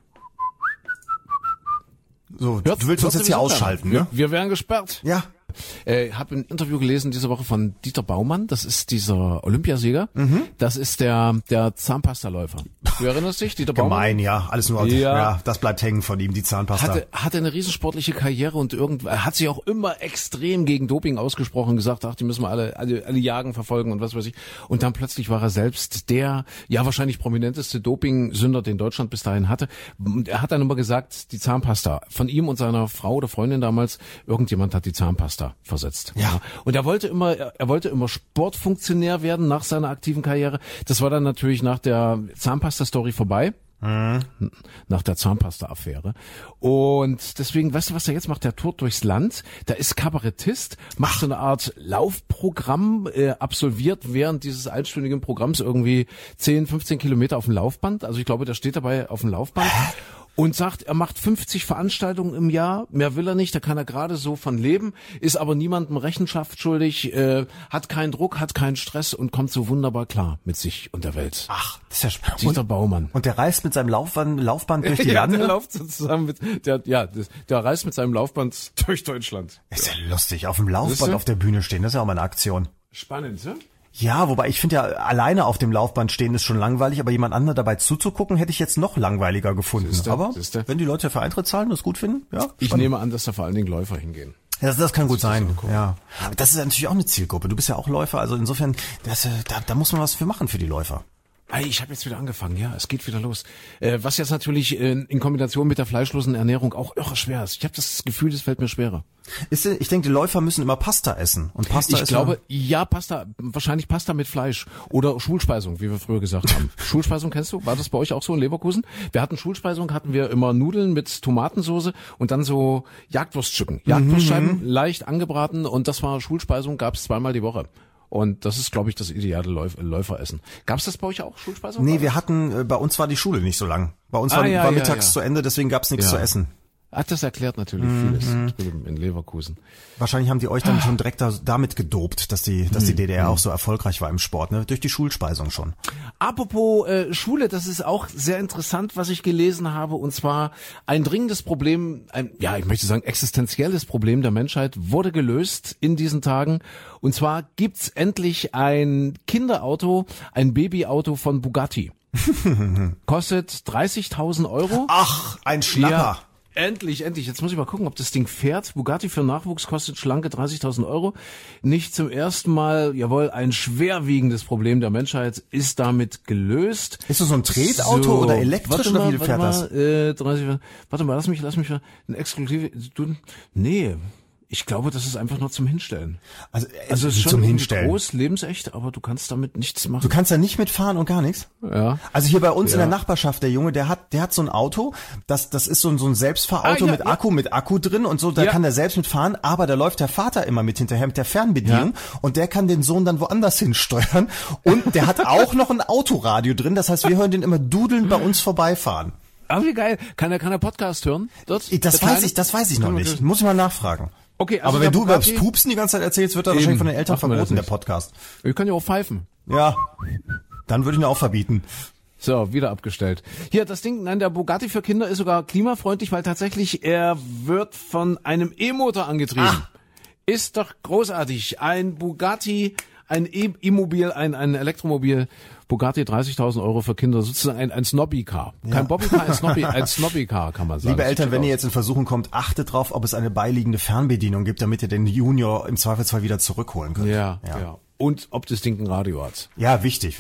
So, du willst uns jetzt hier ausschalten, ne? Wir werden gesperrt. Ja. Habe ein Interview gelesen diese Woche von Dieter Baumann, das ist dieser Olympiasieger, das ist der Zahnpastaläufer. Du erinnerst dich, Dieter Baumann? Gemein, ja, alles nur, ja, das bleibt hängen von ihm, die Zahnpasta. Hatte eine riesensportliche Karriere und hat sich auch immer extrem gegen Doping ausgesprochen, gesagt, ach, die müssen wir alle jagen, verfolgen und was weiß ich. Und dann plötzlich war er selbst der, wahrscheinlich prominenteste Doping-Sünder, den Deutschland bis dahin hatte. Und er hat dann immer gesagt, die Zahnpasta, von ihm und seiner Frau oder Freundin damals, irgendjemand hat die Zahnpasta versetzt. Ja. Und er wollte immer Sportfunktionär werden nach seiner aktiven Karriere. Das war dann natürlich nach der Zahnpasta-Story vorbei. Nach der Zahnpasta-Affäre. Und deswegen, weißt du, was er jetzt macht? Der tourt durchs Land. Der ist Kabarettist, macht so eine Art Laufprogramm, absolviert während dieses einstündigen Programms irgendwie 10, 15 Kilometer auf dem Laufband. Also ich glaube, der steht dabei auf dem Laufband. Und sagt, er macht 50 Veranstaltungen im Jahr, mehr will er nicht, da kann er gerade so von leben, ist aber niemandem Rechenschaft schuldig, hat keinen Druck, hat keinen Stress und kommt so wunderbar klar mit sich und der Welt. Ach, das ist ja spannend. Dieter Baumann. Und der reist mit seinem Laufband durch die Lande? Der läuft sozusagen der reist mit seinem Laufband durch Deutschland. Ist ja lustig, auf dem Laufband auf der Bühne stehen, das ist ja auch mal eine Aktion. Spannend, ne? Ja, wobei ich finde ja, alleine auf dem Laufband stehen ist schon langweilig, aber jemand anderen dabei zuzugucken, hätte ich jetzt noch langweiliger gefunden. Aber wenn die Leute für Eintritt zahlen und das gut finden, ja. Ich nehme an, dass da vor allen Dingen Läufer hingehen. Das kann gut sein, ja. Aber das ist natürlich auch eine Zielgruppe. Du bist ja auch Läufer, also insofern, da muss man was für machen für die Läufer. Ich habe jetzt wieder angefangen, ja, es geht wieder los. Was jetzt natürlich in Kombination mit der fleischlosen Ernährung auch irre schwer ist. Ich habe das Gefühl, es fällt mir schwerer. Ich denke, die Läufer müssen immer Pasta essen. Und Pasta Pasta, wahrscheinlich Pasta mit Fleisch oder Schulspeisung, wie wir früher gesagt haben. Schulspeisung kennst du? War das bei euch auch so in Leverkusen? Wir hatten Schulspeisung, hatten wir immer Nudeln mit Tomatensoße und dann so Jagdwurststücken. Jagdwurstscheiben, leicht angebraten und das war Schulspeisung, gab es 2-mal die Woche. Und das ist, glaube ich, das ideale Läuferessen. Gab es das bei euch auch, Schulspeisung? Nee, bei uns war die Schule nicht so lang. Bei uns war mittags zu Ende, deswegen gab es nichts zu essen. Ach, das erklärt natürlich vieles drüben in Leverkusen. Wahrscheinlich haben die euch dann schon direkt damit gedopt, dass die DDR auch so erfolgreich war im Sport, ne? Durch die Schulspeisung schon. Apropos Schule, das ist auch sehr interessant, was ich gelesen habe, und zwar ein dringendes Problem, ich möchte sagen existenzielles Problem der Menschheit wurde gelöst in diesen Tagen, und zwar gibt's endlich ein Kinderauto, ein Babyauto von Bugatti. Kostet 30.000 Euro. Ach, ein Schnapper. Ja. Endlich. Jetzt muss ich mal gucken, ob das Ding fährt. Bugatti für Nachwuchs kostet schlanke 30.000 Euro. Nicht zum ersten Mal, ein schwerwiegendes Problem der Menschheit ist damit gelöst. Ist das so ein Tretauto oder elektrisch oder wie fährt das? Warte mal, lass mich ein exklusive, nee. Ich glaube, das ist einfach nur zum Hinstellen. Also es ist schon zum Hinstellen. Groß, lebensecht, aber du kannst damit nichts machen. Du kannst da nicht mitfahren und gar nichts? Ja. Also hier bei uns in der Nachbarschaft, der Junge, der hat so ein Auto, das ist so ein Selbstfahrauto mit Akku drin und so, da kann der selbst mitfahren, aber da läuft der Vater immer mit hinterher mit der Fernbedienung und der kann den Sohn dann woanders hinsteuern, und der hat auch noch ein Autoradio drin, das heißt, wir hören den immer dudeln bei uns vorbeifahren. Aber wie geil. Kann er Podcast hören? Das weiß ich noch nicht. Muss ich mal nachfragen. Okay, also aber wenn du über das Pupsen die ganze Zeit erzählst, wird er wahrscheinlich von den Eltern verboten, der Podcast. Ich kann ja auch pfeifen. Ja, dann würde ich ihn auch verbieten. So, wieder abgestellt. Hier, das Ding, der Bugatti für Kinder ist sogar klimafreundlich, weil tatsächlich er wird von einem E-Motor angetrieben. Ach. Ist doch großartig. Ein Bugatti, ein E-Mobil, ein Elektromobil, Bugatti 30.000 Euro für Kinder, sozusagen ein Snobby-Car. Kein Bobby-Car, ein Snobby-Car, kann man sagen. Liebe Eltern, wenn ihr jetzt in Versuchung kommt, achtet drauf, ob es eine beiliegende Fernbedienung gibt, damit ihr den Junior im Zweifelsfall wieder zurückholen könnt. Ja. Und ob das Ding ein Radio hat. Ja, wichtig.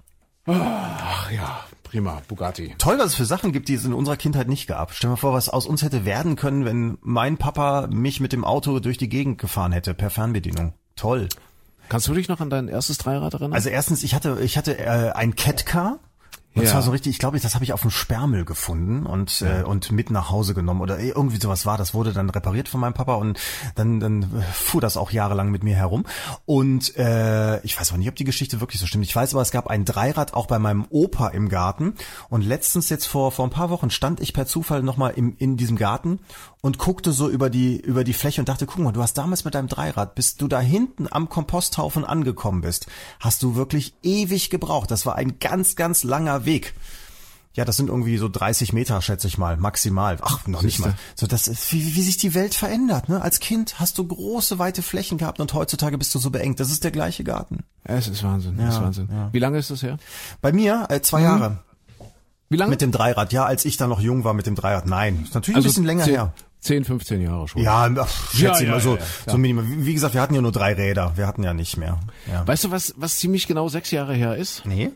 Ach ja, prima, Bugatti. Toll, was es für Sachen gibt, die es in unserer Kindheit nicht gab. Stell dir mal vor, was aus uns hätte werden können, wenn mein Papa mich mit dem Auto durch die Gegend gefahren hätte, per Fernbedienung. Toll. Kannst du dich noch an dein erstes Dreirad erinnern? Also erstens, ich hatte ein Catcar. Und zwar so richtig, ich glaube, das habe ich auf dem Sperrmüll gefunden und mit nach Hause genommen oder irgendwie sowas war. Das wurde dann repariert von meinem Papa und dann fuhr das auch jahrelang mit mir herum. Und ich weiß aber nicht, ob die Geschichte wirklich so stimmt. Ich weiß aber, es gab ein Dreirad auch bei meinem Opa im Garten. Und letztens jetzt vor ein paar Wochen stand ich per Zufall nochmal in diesem Garten und guckte so über die Fläche und dachte, guck mal, du hast damals mit deinem Dreirad, bis du da hinten am Komposthaufen angekommen bist, hast du wirklich ewig gebraucht. Das war ein ganz, ganz langer Weg. Ja, das sind irgendwie so 30 Meter, schätze ich mal, maximal. Ach, noch nicht mal. So, das ist, wie sich die Welt verändert, ne? Als Kind hast du große, weite Flächen gehabt und heutzutage bist du so beengt. Das ist der gleiche Garten. Es ist Wahnsinn, ist Wahnsinn. Ja. Wie lange ist das her? Bei mir 2 Jahre. Wie lange? Mit dem Dreirad. Ja, als ich da noch jung war mit dem Dreirad. Nein, ist natürlich ein bisschen länger her. 10, 15 Jahre schon. Ja, schätze ich mal so minimal. Wie gesagt, wir hatten ja nur 3 Räder. Wir hatten ja nicht mehr. Ja. Weißt du, was ziemlich genau 6 Jahre her ist? Nee.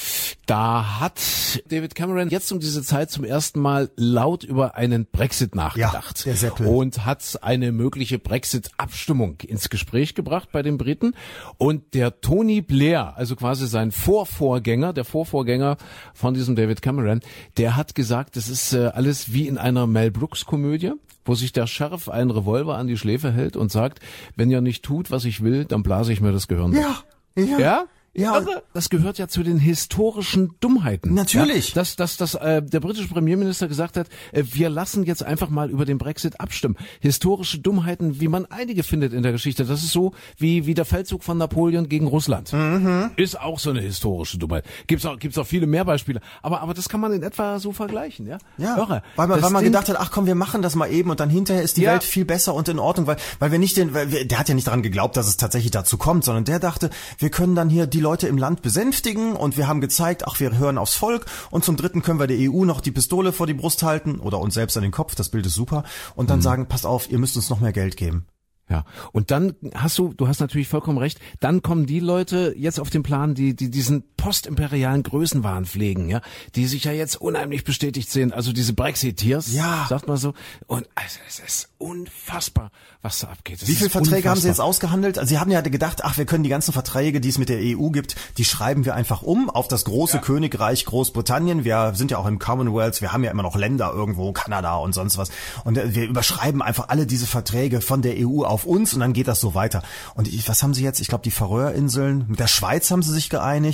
Da hat David Cameron jetzt um diese Zeit zum ersten Mal laut über einen Brexit nachgedacht. Ja, der Seppel. Und hat eine mögliche Brexit-Abstimmung ins Gespräch gebracht bei den Briten. Und der Tony Blair, also quasi sein der Vorvorgänger von diesem David Cameron, der hat gesagt, das ist alles wie in einer Mel Brooks-Komödie, wo sich der Sheriff einen Revolver an die Schläfe hält und sagt, wenn ihr nicht tut, was ich will, dann blase ich mir das Gehirn weg. Ja? Ja, also, das gehört ja zu den historischen Dummheiten. Natürlich. Ja, dass der britische Premierminister gesagt hat, wir lassen jetzt einfach mal über den Brexit abstimmen. Historische Dummheiten, wie man einige findet in der Geschichte. Das ist so wie der Feldzug von Napoleon gegen Russland. Mhm. Ist auch so eine historische Dummheit. Gibt's auch viele mehr Beispiele. Aber das kann man in etwa so vergleichen, ja? Ja. Weil man gedacht hat, ach komm, wir machen das mal eben und dann hinterher ist die Welt viel besser und in Ordnung, weil wir nicht der hat ja nicht daran geglaubt, dass es tatsächlich dazu kommt, sondern der dachte, wir können dann hier die Leute im Land besänftigen und wir haben gezeigt, ach, wir hören aufs Volk und zum Dritten können wir der EU noch die Pistole vor die Brust halten oder uns selbst an den Kopf, das Bild ist super, und dann sagen, passt auf, ihr müsst uns noch mehr Geld geben. Ja, und dann du hast natürlich vollkommen recht, dann kommen die Leute jetzt auf den Plan, die diesen postimperialen Größenwahn pflegen, ja, die sich ja jetzt unheimlich bestätigt sehen, also diese Brexiteers, sagt man so, und also es ist unfassbar, was da abgeht. Wie viele Verträge haben Sie jetzt ausgehandelt? Also Sie haben ja gedacht, ach, wir können die ganzen Verträge, die es mit der EU gibt, die schreiben wir einfach um auf das große Königreich Großbritannien. Wir sind ja auch im Commonwealth, wir haben ja immer noch Länder irgendwo, Kanada und sonst was, und wir überschreiben einfach alle diese Verträge von der EU auf uns und dann geht das so weiter. Und was haben Sie jetzt? Ich glaube, die Färöerinseln, mit der Schweiz haben sie sich geeinigt,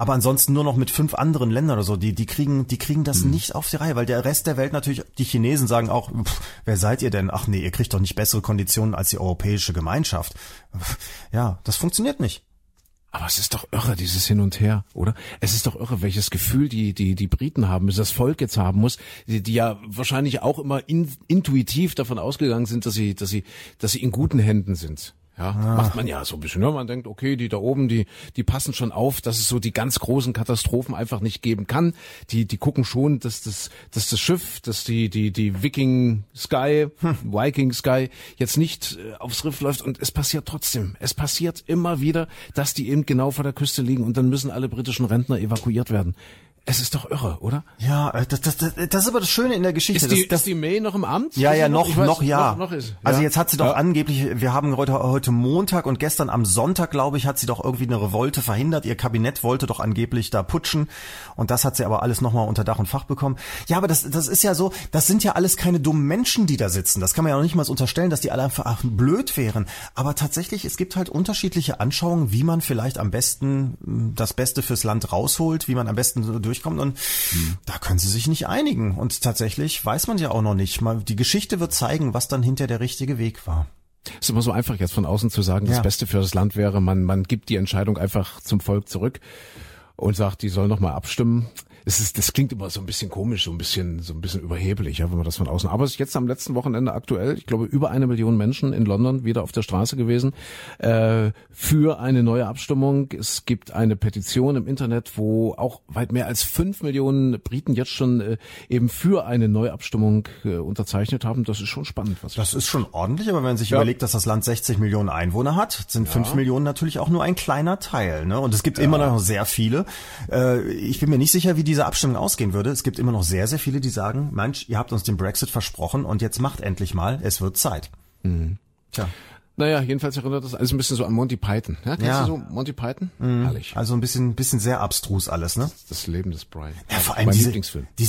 aber ansonsten nur noch mit 5 anderen Ländern oder so, die kriegen das nicht auf die Reihe, weil der Rest der Welt natürlich, die Chinesen sagen auch, wer seid ihr denn? Ach nee, ihr kriegt doch nicht bessere Konditionen als die europäische Gemeinschaft. Ja, das funktioniert nicht. Aber es ist doch irre, dieses Hin und Her, oder? Es ist doch irre, welches Gefühl die Briten haben, das Volk jetzt haben muss, die ja wahrscheinlich auch immer intuitiv davon ausgegangen sind, dass sie in guten Händen sind. Ja, macht man ja so ein bisschen, ne? Man denkt, okay, die da oben, die passen schon auf, dass es so die ganz großen Katastrophen einfach nicht geben kann. Die gucken schon, dass das Schiff, dass die Viking Sky jetzt nicht aufs Riff läuft, und es passiert trotzdem. Es passiert immer wieder, dass die eben genau vor der Küste liegen, und dann müssen alle britischen Rentner evakuiert werden. Es ist doch irre, oder? Ja, das ist aber das Schöne in der Geschichte. Ist die May noch im Amt? Ja, noch ja. Noch ist. Also ja. jetzt hat sie doch angeblich, wir haben heute Montag und gestern am Sonntag, glaube ich, hat sie doch irgendwie eine Revolte verhindert. Ihr Kabinett wollte doch angeblich da putschen, und das hat sie aber alles nochmal unter Dach und Fach bekommen. Ja, aber das ist ja so, das sind ja alles keine dummen Menschen, die da sitzen. Das kann man ja noch nicht mal unterstellen, dass die alle einfach blöd wären. Aber tatsächlich, es gibt halt unterschiedliche Anschauungen, wie man vielleicht am besten das Beste fürs Land rausholt, wie man am besten durchkommt, und da können sie sich nicht einigen. Und tatsächlich weiß man ja auch noch nicht. Die Geschichte wird zeigen, was dann hinter der richtige Weg war. Es ist immer so einfach, jetzt von außen zu sagen, das Beste für das Land wäre, man gibt die Entscheidung einfach zum Volk zurück und sagt, die sollen noch mal abstimmen. Das klingt immer so ein bisschen komisch, so ein bisschen überheblich, ja, wenn man das von außen. Aber es ist jetzt am letzten Wochenende aktuell, ich glaube, über 1 Million Menschen in London wieder auf der Straße gewesen für eine neue Abstimmung. Es gibt eine Petition im Internet, wo auch weit mehr als 5 Millionen Briten jetzt schon eben für eine Neuabstimmung unterzeichnet haben. Das ist schon spannend. Das ist schon ordentlich, aber wenn man sich überlegt, dass das Land 60 Millionen Einwohner hat, sind 5 Millionen natürlich auch nur ein kleiner Teil, ne? Und es gibt immer noch sehr viele. Ich bin mir nicht sicher, wie diese Abstimmung ausgehen würde. Es gibt immer noch sehr, sehr viele, die sagen, Mensch, ihr habt uns den Brexit versprochen und jetzt macht endlich mal, es wird Zeit. Mhm. Tja. Naja, jedenfalls erinnert das alles ein bisschen so an Monty Python. Ja, kennst du so Monty Python? Herrlich. Also ein bisschen sehr abstrus alles, ne? Das Leben des Brian. Ja, vor allem diese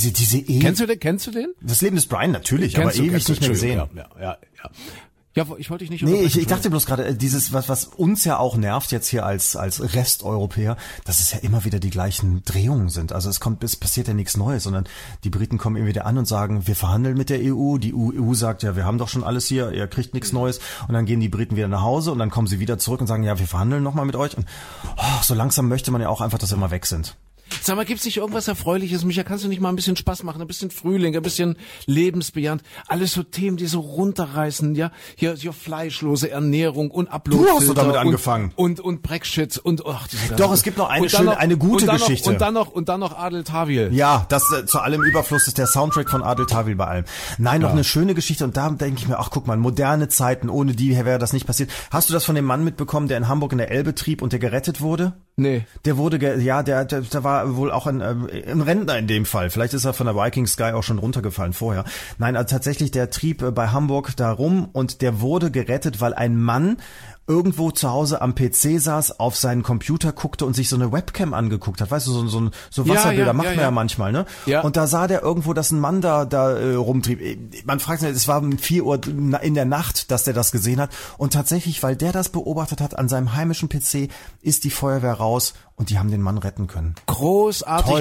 Kennst du den? Das Leben des Brian natürlich, aber ewig nicht mehr gesehen. Ja. Ja, ich wollte dich nicht unterbrechen. Nee, ich dachte bloß gerade, dieses, was uns ja auch nervt jetzt hier als Resteuropäer, dass es ja immer wieder die gleichen Drehungen sind. Also es passiert ja nichts Neues, sondern die Briten kommen immer wieder an und sagen, wir verhandeln mit der EU. Die EU sagt, ja, wir haben doch schon alles hier, ihr kriegt nichts Neues. Und dann gehen die Briten wieder nach Hause und dann kommen sie wieder zurück und sagen, ja, wir verhandeln nochmal mit euch. Und so langsam möchte man ja auch einfach, dass sie immer weg sind. Sag mal, gibt's nicht irgendwas Erfreuliches? Micha, kannst du nicht mal ein bisschen Spaß machen, ein bisschen Frühling, ein bisschen lebensbejahend? Alles so Themen, die so runterreißen, ja? Hier fleischlose Ernährung und Uploadfilter. Du hast so damit angefangen. Und Brexit und diese Doch, es gibt noch eine gute Geschichte. Und dann noch Adel Tawil. Ja, das zu allem Überfluss ist der Soundtrack von Adel Tawil bei allem. Nein, noch eine schöne Geschichte, und da denke ich mir, ach guck mal, moderne Zeiten, ohne die wäre das nicht passiert. Hast du das von dem Mann mitbekommen, der in Hamburg in der Elbe trieb und der gerettet wurde? Nee. Der wurde, der war wohl auch ein Rentner in dem Fall. Vielleicht ist er von der Viking Sky auch schon runtergefallen vorher. Nein, also tatsächlich, der trieb bei Hamburg da rum und der wurde gerettet, weil ein Mann irgendwo zu Hause am PC saß, auf seinen Computer guckte und sich so eine Webcam angeguckt hat. Weißt du, so Wasserbilder macht man ja manchmal, ne? Ja. Und da sah der irgendwo, dass ein Mann da rumtrieb. Man fragt sich, es war um 4 Uhr in der Nacht, dass der das gesehen hat. Und tatsächlich, weil der das beobachtet hat an seinem heimischen PC, ist die Feuerwehr raus und die haben den Mann retten können. Großartig,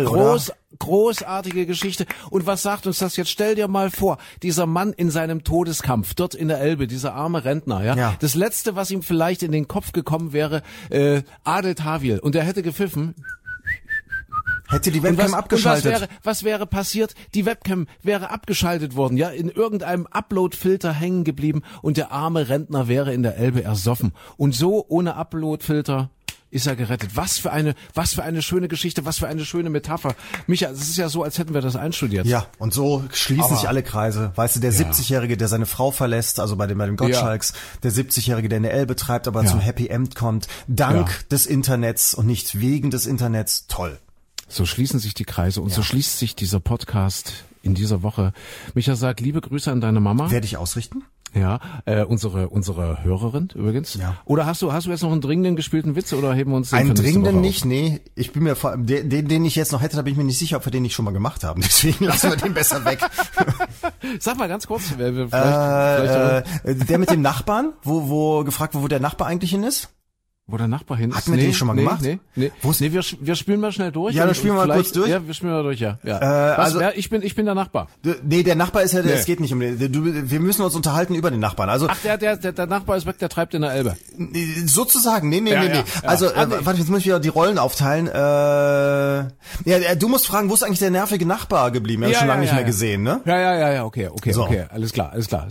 großartige Geschichte. Und was sagt uns das jetzt? Stell dir mal vor, dieser Mann in seinem Todeskampf, dort in der Elbe, dieser arme Rentner, ja? Das Letzte, was ihm vielleicht in den Kopf gekommen wäre, Adel Tawil. Und er hätte gepfiffen. Hätte die Webcam abgeschaltet. Und was wäre passiert? Die Webcam wäre abgeschaltet worden, ja, in irgendeinem Uploadfilter hängen geblieben und der arme Rentner wäre in der Elbe ersoffen. Und so, ohne Uploadfilter, ist er gerettet. Was für eine schöne Geschichte, was für eine schöne Metapher. Micha, es ist ja so, als hätten wir das einstudiert. Ja, und so schließen sich alle Kreise. Weißt du, der 70-Jährige, der seine Frau verlässt, also bei dem Gottschalks, der 70-Jährige, der eine Elbe treibt, aber zum Happy End kommt, dank des Internets und nicht wegen des Internets. Toll. So schließen sich die Kreise und so schließt sich dieser Podcast in dieser Woche. Micha sagt, liebe Grüße an deine Mama. Werde ich ausrichten? Ja, unsere Hörerin übrigens. Ja. Oder hast du jetzt noch einen dringenden gespielten Witz oder heben wir uns den einen dringenden nicht? Nee, ich bin mir den ich jetzt noch hätte, da bin ich mir nicht sicher, ob wir den nicht schon mal gemacht haben. Deswegen lassen wir den besser weg. Sag mal ganz kurz, vielleicht der mit dem Nachbarn, wo gefragt wurde, wo der Nachbar eigentlich hin ist? Wo der Nachbar hin ist. Hatten wir den schon mal gemacht? Nee, wir spielen mal schnell durch. Ja, dann spielen wir mal kurz durch. Ja, wir spielen mal durch, ja. Ich bin der Nachbar. Nee, der Nachbar ist ja, es geht nicht um den. Wir müssen uns unterhalten über den Nachbarn. Also ach, der Nachbar ist weg, der treibt in der Elbe. Sozusagen, nee. Also, warte, jetzt muss ich wieder die Rollen aufteilen. Du musst fragen, wo ist eigentlich der nervige Nachbar geblieben? Wir haben schon lange nicht mehr gesehen, ne? Ja, okay, alles klar.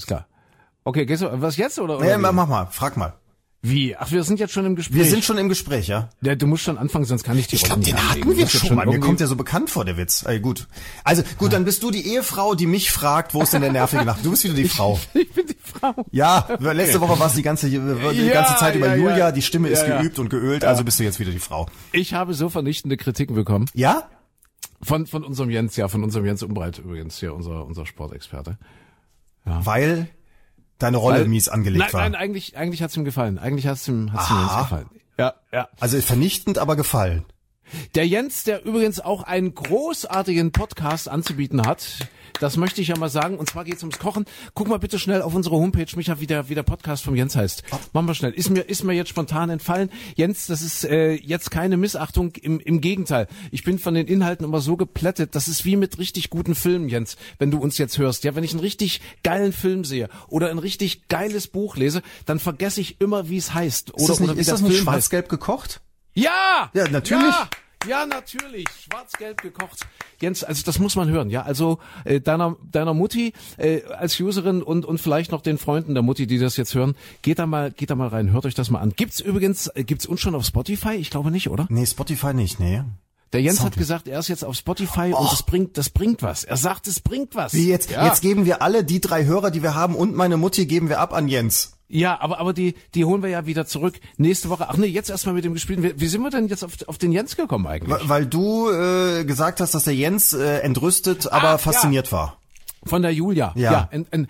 Okay, gehst du, was jetzt, oder? Ja, mach mal, frag mal. Wie? Ach, wir sind jetzt schon im Gespräch. Wir sind schon im Gespräch, ja? Ja, du musst schon anfangen, sonst kann ich die Rollen nicht anlegen. Ich glaube, den hatten wir schon mal. Mir kommt ja so bekannt vor, der Witz. Gut. Also, gut, dann bist du die Ehefrau, die mich fragt, wo ist denn der nervige Nachbar? Du bist wieder die Frau. Ich bin die Frau. Ja, letzte Woche war es die ganze Zeit über Julia, die Stimme ist geübt und geölt, also bist du jetzt wieder die Frau. Ich habe so vernichtende Kritiken bekommen. Ja? Von unserem Jens, Umbreit übrigens, hier, unser Sportexperte. Ja. Weil deine Rolle mies angelegt war. Nein, eigentlich hat's ihm gefallen. Eigentlich hat's ihm gefallen. Ja. Also vernichtend, aber gefallen. Der Jens, der übrigens auch einen großartigen Podcast anzubieten hat, das möchte ich ja mal sagen, und zwar geht's ums Kochen. Guck mal bitte schnell auf unsere Homepage, Micha, wie der Podcast vom Jens heißt. Machen wir schnell. Ist mir jetzt spontan entfallen. Jens, das ist jetzt keine Missachtung, im Gegenteil. Ich bin von den Inhalten immer so geplättet, das ist wie mit richtig guten Filmen, Jens, wenn du uns jetzt hörst. Ja, wenn ich einen richtig geilen Film sehe oder ein richtig geiles Buch lese, dann vergesse ich immer, wie es heißt. Ist das nicht schwarz-gelb gekocht? Ja! Ja, natürlich. Ja, natürlich. Schwarz-gelb gekocht. Jens, also das muss man hören, ja. Also deiner Mutti als Userin und vielleicht noch den Freunden der Mutti, die das jetzt hören, geht da mal rein, hört euch das mal an. Gibt's uns schon auf Spotify? Ich glaube nicht, oder? Nee, Spotify nicht, nee. Der Jens hat gesagt, er ist jetzt auf Spotify und das bringt was. Er sagt, es bringt was. Wie jetzt? Ja. Jetzt geben wir alle die 3 Hörer, die wir haben, und meine Mutti geben wir ab an Jens. Ja, aber die holen wir ja wieder zurück nächste Woche. Ach nee, jetzt erstmal mit dem gespielt. Wie sind wir denn jetzt auf den Jens gekommen eigentlich? Weil du gesagt hast, dass der Jens entrüstet, aber fasziniert war. Von der Julia. Ja.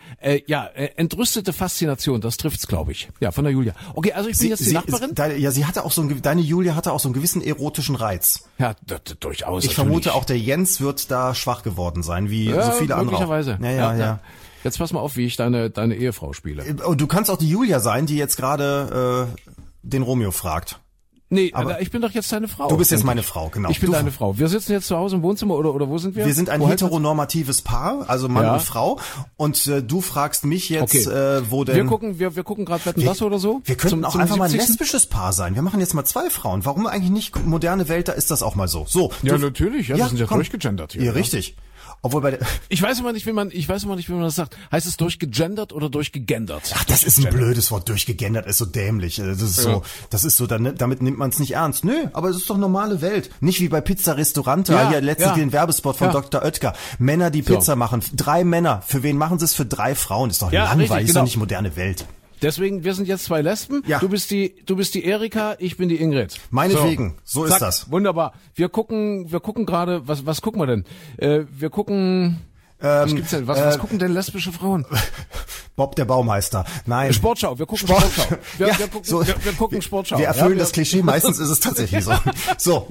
Entrüstete Faszination, das trifft's, glaube ich. Ja, von der Julia. Okay, also ich bin jetzt die Nachbarin. Sie hatte auch deine Julia hatte auch so einen gewissen erotischen Reiz. Ja, durchaus. Ich vermute auch, der Jens wird da schwach geworden sein, wie so viele andere. Möglicherweise. Ja. Jetzt pass mal auf, wie ich deine Ehefrau spiele. Und du kannst auch die Julia sein, die jetzt gerade den Romeo fragt. Nee, aber ich bin doch jetzt deine Frau. Du bist jetzt meine Frau, genau. Ich bin deine Frau. Wir sitzen jetzt zu Hause im Wohnzimmer oder wo sind wir? Wir sind ein heteronormatives Paar, also Mann und Frau. Und du fragst mich jetzt, wo denn... Wir gucken gerade Wetten, das oder so. Wir könnten auch einfach mal ein lesbisches Paar sein. Wir machen jetzt mal 2 Frauen. Warum eigentlich nicht? Moderne Welt, da ist das auch mal so. Ja, natürlich. Ja, wir sind ja durchgegendert hier. Ja, richtig. Obwohl ich weiß immer nicht, wie man das sagt. Heißt es durchgegendert oder durchgegendert? Ach, das ist ein blödes Wort. Durchgegendert ist so dämlich. Das ist so, damit nimmt man es nicht ernst. Nö, aber es ist doch normale Welt. Nicht wie bei Pizza Restaurante. Ja, letztens den Werbespot von Dr. Oetker. Männer, die Pizza machen. 3 Männer. Für wen machen sie es? Für 3 Frauen. Ist doch langweilig. Richtig, ist doch nicht moderne Welt. Deswegen, wir sind jetzt 2 Lesben. Ja. Du bist die Erika, ich bin die Ingrid. Meinetwegen, so ist das. Wunderbar. Wir gucken gerade, was gucken wir denn? Wir gucken, was gibt's denn? Was gucken denn lesbische Frauen? Bob der Baumeister. Nein. Sportschau, wir gucken Sportschau. Wir gucken Sportschau. Wir erfüllen das Klischee, meistens ist es tatsächlich so. So.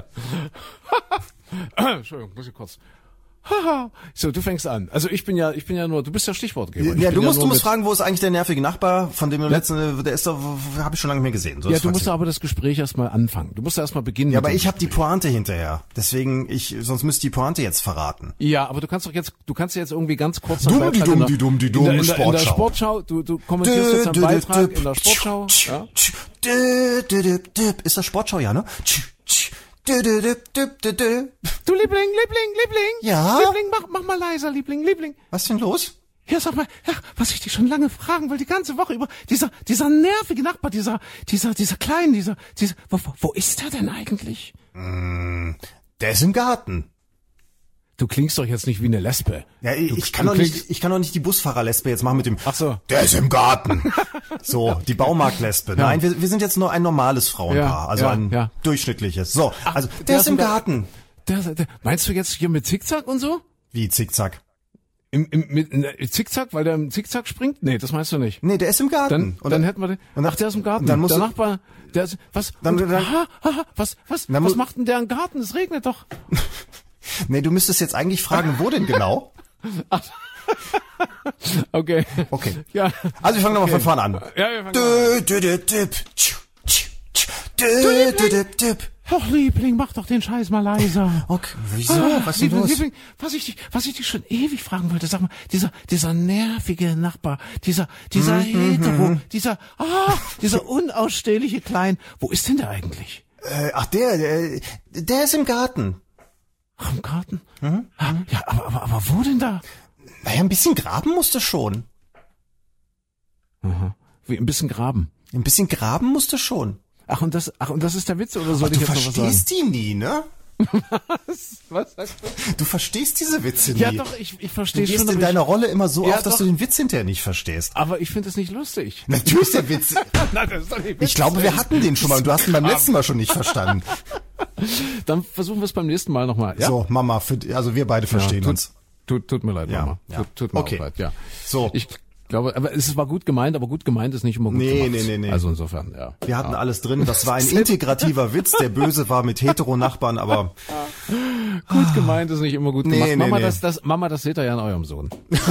Entschuldigung, muss ich kurz. So, du fängst an. Also ich bin ja nur, du bist ja Stichwortgeber. Ja, du musst fragen, wo ist eigentlich der nervige Nachbar, von dem der ist doch, habe ich schon lange nicht mehr gesehen. So, ja, du musst aber das Gespräch erstmal anfangen. Du musst erstmal beginnen. Ja, aber ich habe die Pointe hinterher. Deswegen, sonst müsste die Pointe jetzt verraten. Ja, aber du kannst jetzt irgendwie ganz kurz in der Sportschau, du kommentierst jetzt einen Beitrag in der Sportschau. Ja? Ist das Sportschau, ja, ne? Du Liebling. Ja? Liebling, mach mal leiser, Liebling. Was ist denn los? Ja, sag mal, was ich dich schon lange fragen will, die ganze Woche über, dieser nervige Nachbar, dieser kleine, wo ist der denn eigentlich? Der ist im Garten. Du klingst doch jetzt nicht wie eine Lesbe. Ja, ich kann doch nicht die Busfahrerlesbe jetzt machen mit dem. Ach so. Der ist im Garten. So, die Baumarktlesbe. Nein, wir sind jetzt nur ein normales Frauenpaar, also ein durchschnittliches. So, also der ist im Garten. Meinst du jetzt hier mit Zickzack und so? Wie Zickzack? Mit Zickzack, weil der im Zickzack springt? Nee, das meinst du nicht. Nee, der ist im Garten. Dann hätten wir den. Ach, der ist im Garten. Dann muss der Nachbar, der ist, was macht denn der im Garten? Es regnet doch. Nee, du müsstest jetzt eigentlich fragen, wo denn genau? Okay. Ja. Also wir fangen nochmal von vorne an. Ja, wir fangen Ach, Liebling, mach doch den Scheiß mal leiser. Okay, wieso? Was ist denn los? Liebling, was ich dich schon ewig fragen wollte, sag mal, dieser nervige Nachbar, dieser Hetero, dieser unausstehliche Klein, wo ist denn der eigentlich? Der ist im Garten. Ach, im Garten? Ja, aber wo denn da? Naja, ein bisschen graben musst du schon. Aha. Wie, ein bisschen graben? Ein bisschen graben musst du schon. Ach, und das ist der Witz, oder soll ich jetzt noch was sagen? Du verstehst die nie, ne? Was sagst du? Du verstehst diese Witze nie. Ja doch, ich verstehe schon. Du gehst in deiner Rolle immer so Ja, auf, dass doch. du den Witz hinterher nicht verstehst. Aber ich finde es nicht lustig. Natürlich ist der Witz. Nein, das ist doch nicht witzig. Ich glaube, wir hatten den schon mal und du hast ihn beim letzten Mal schon nicht verstanden. Dann versuchen wir es beim nächsten Mal nochmal. Ja? So, Mama, also wir beide verstehen uns. Tut mir leid, Ja, Mama. ja. Tut mir Okay. auch leid, ja. So. Ich glaube, aber es war gut gemeint, aber gut gemeint ist nicht immer gut Nee, gemacht. nee. Also insofern, ja. Wir hatten alles drin. Das war ein integrativer Witz. Der Böse war mit Hetero-Nachbarn, aber Gut gemeint ist nicht immer gut gemacht. Nee, Mama, nee. Mama, das seht ihr ja an eurem Sohn.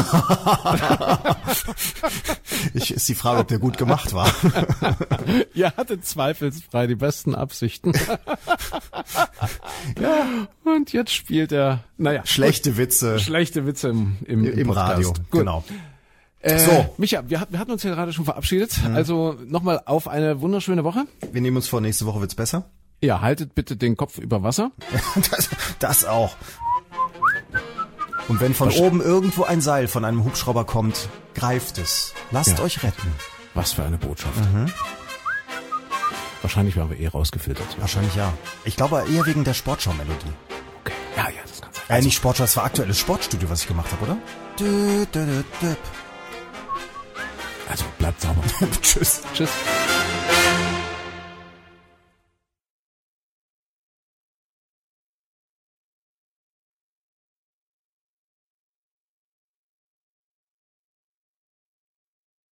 ist die Frage, ob der gut gemacht war. Ihr hattet zweifelsfrei die besten Absichten. Ja. Und jetzt spielt er, Schlechte Witze schlechte Witze im im Podcast. Radio. Gut. Genau. So. Micha, wir hatten uns ja gerade schon verabschiedet. Also nochmal auf eine wunderschöne Woche. Wir nehmen uns vor, nächste Woche wird's besser. Ja, haltet bitte den Kopf über Wasser. Das auch. Und wenn von oben irgendwo ein Seil von einem Hubschrauber kommt, greift es. Lasst Ja. euch retten. Was für eine Botschaft. Wahrscheinlich werden wir rausgefiltert. Wahrscheinlich ja. Ich glaube eher wegen der Sportschau-Melodie. Okay. Ja, das kann sein. Nicht Sportschau, das war aktuelles Sportstudio, was ich gemacht habe, oder? Also bleibt sauber. Tschüss. Tschüss.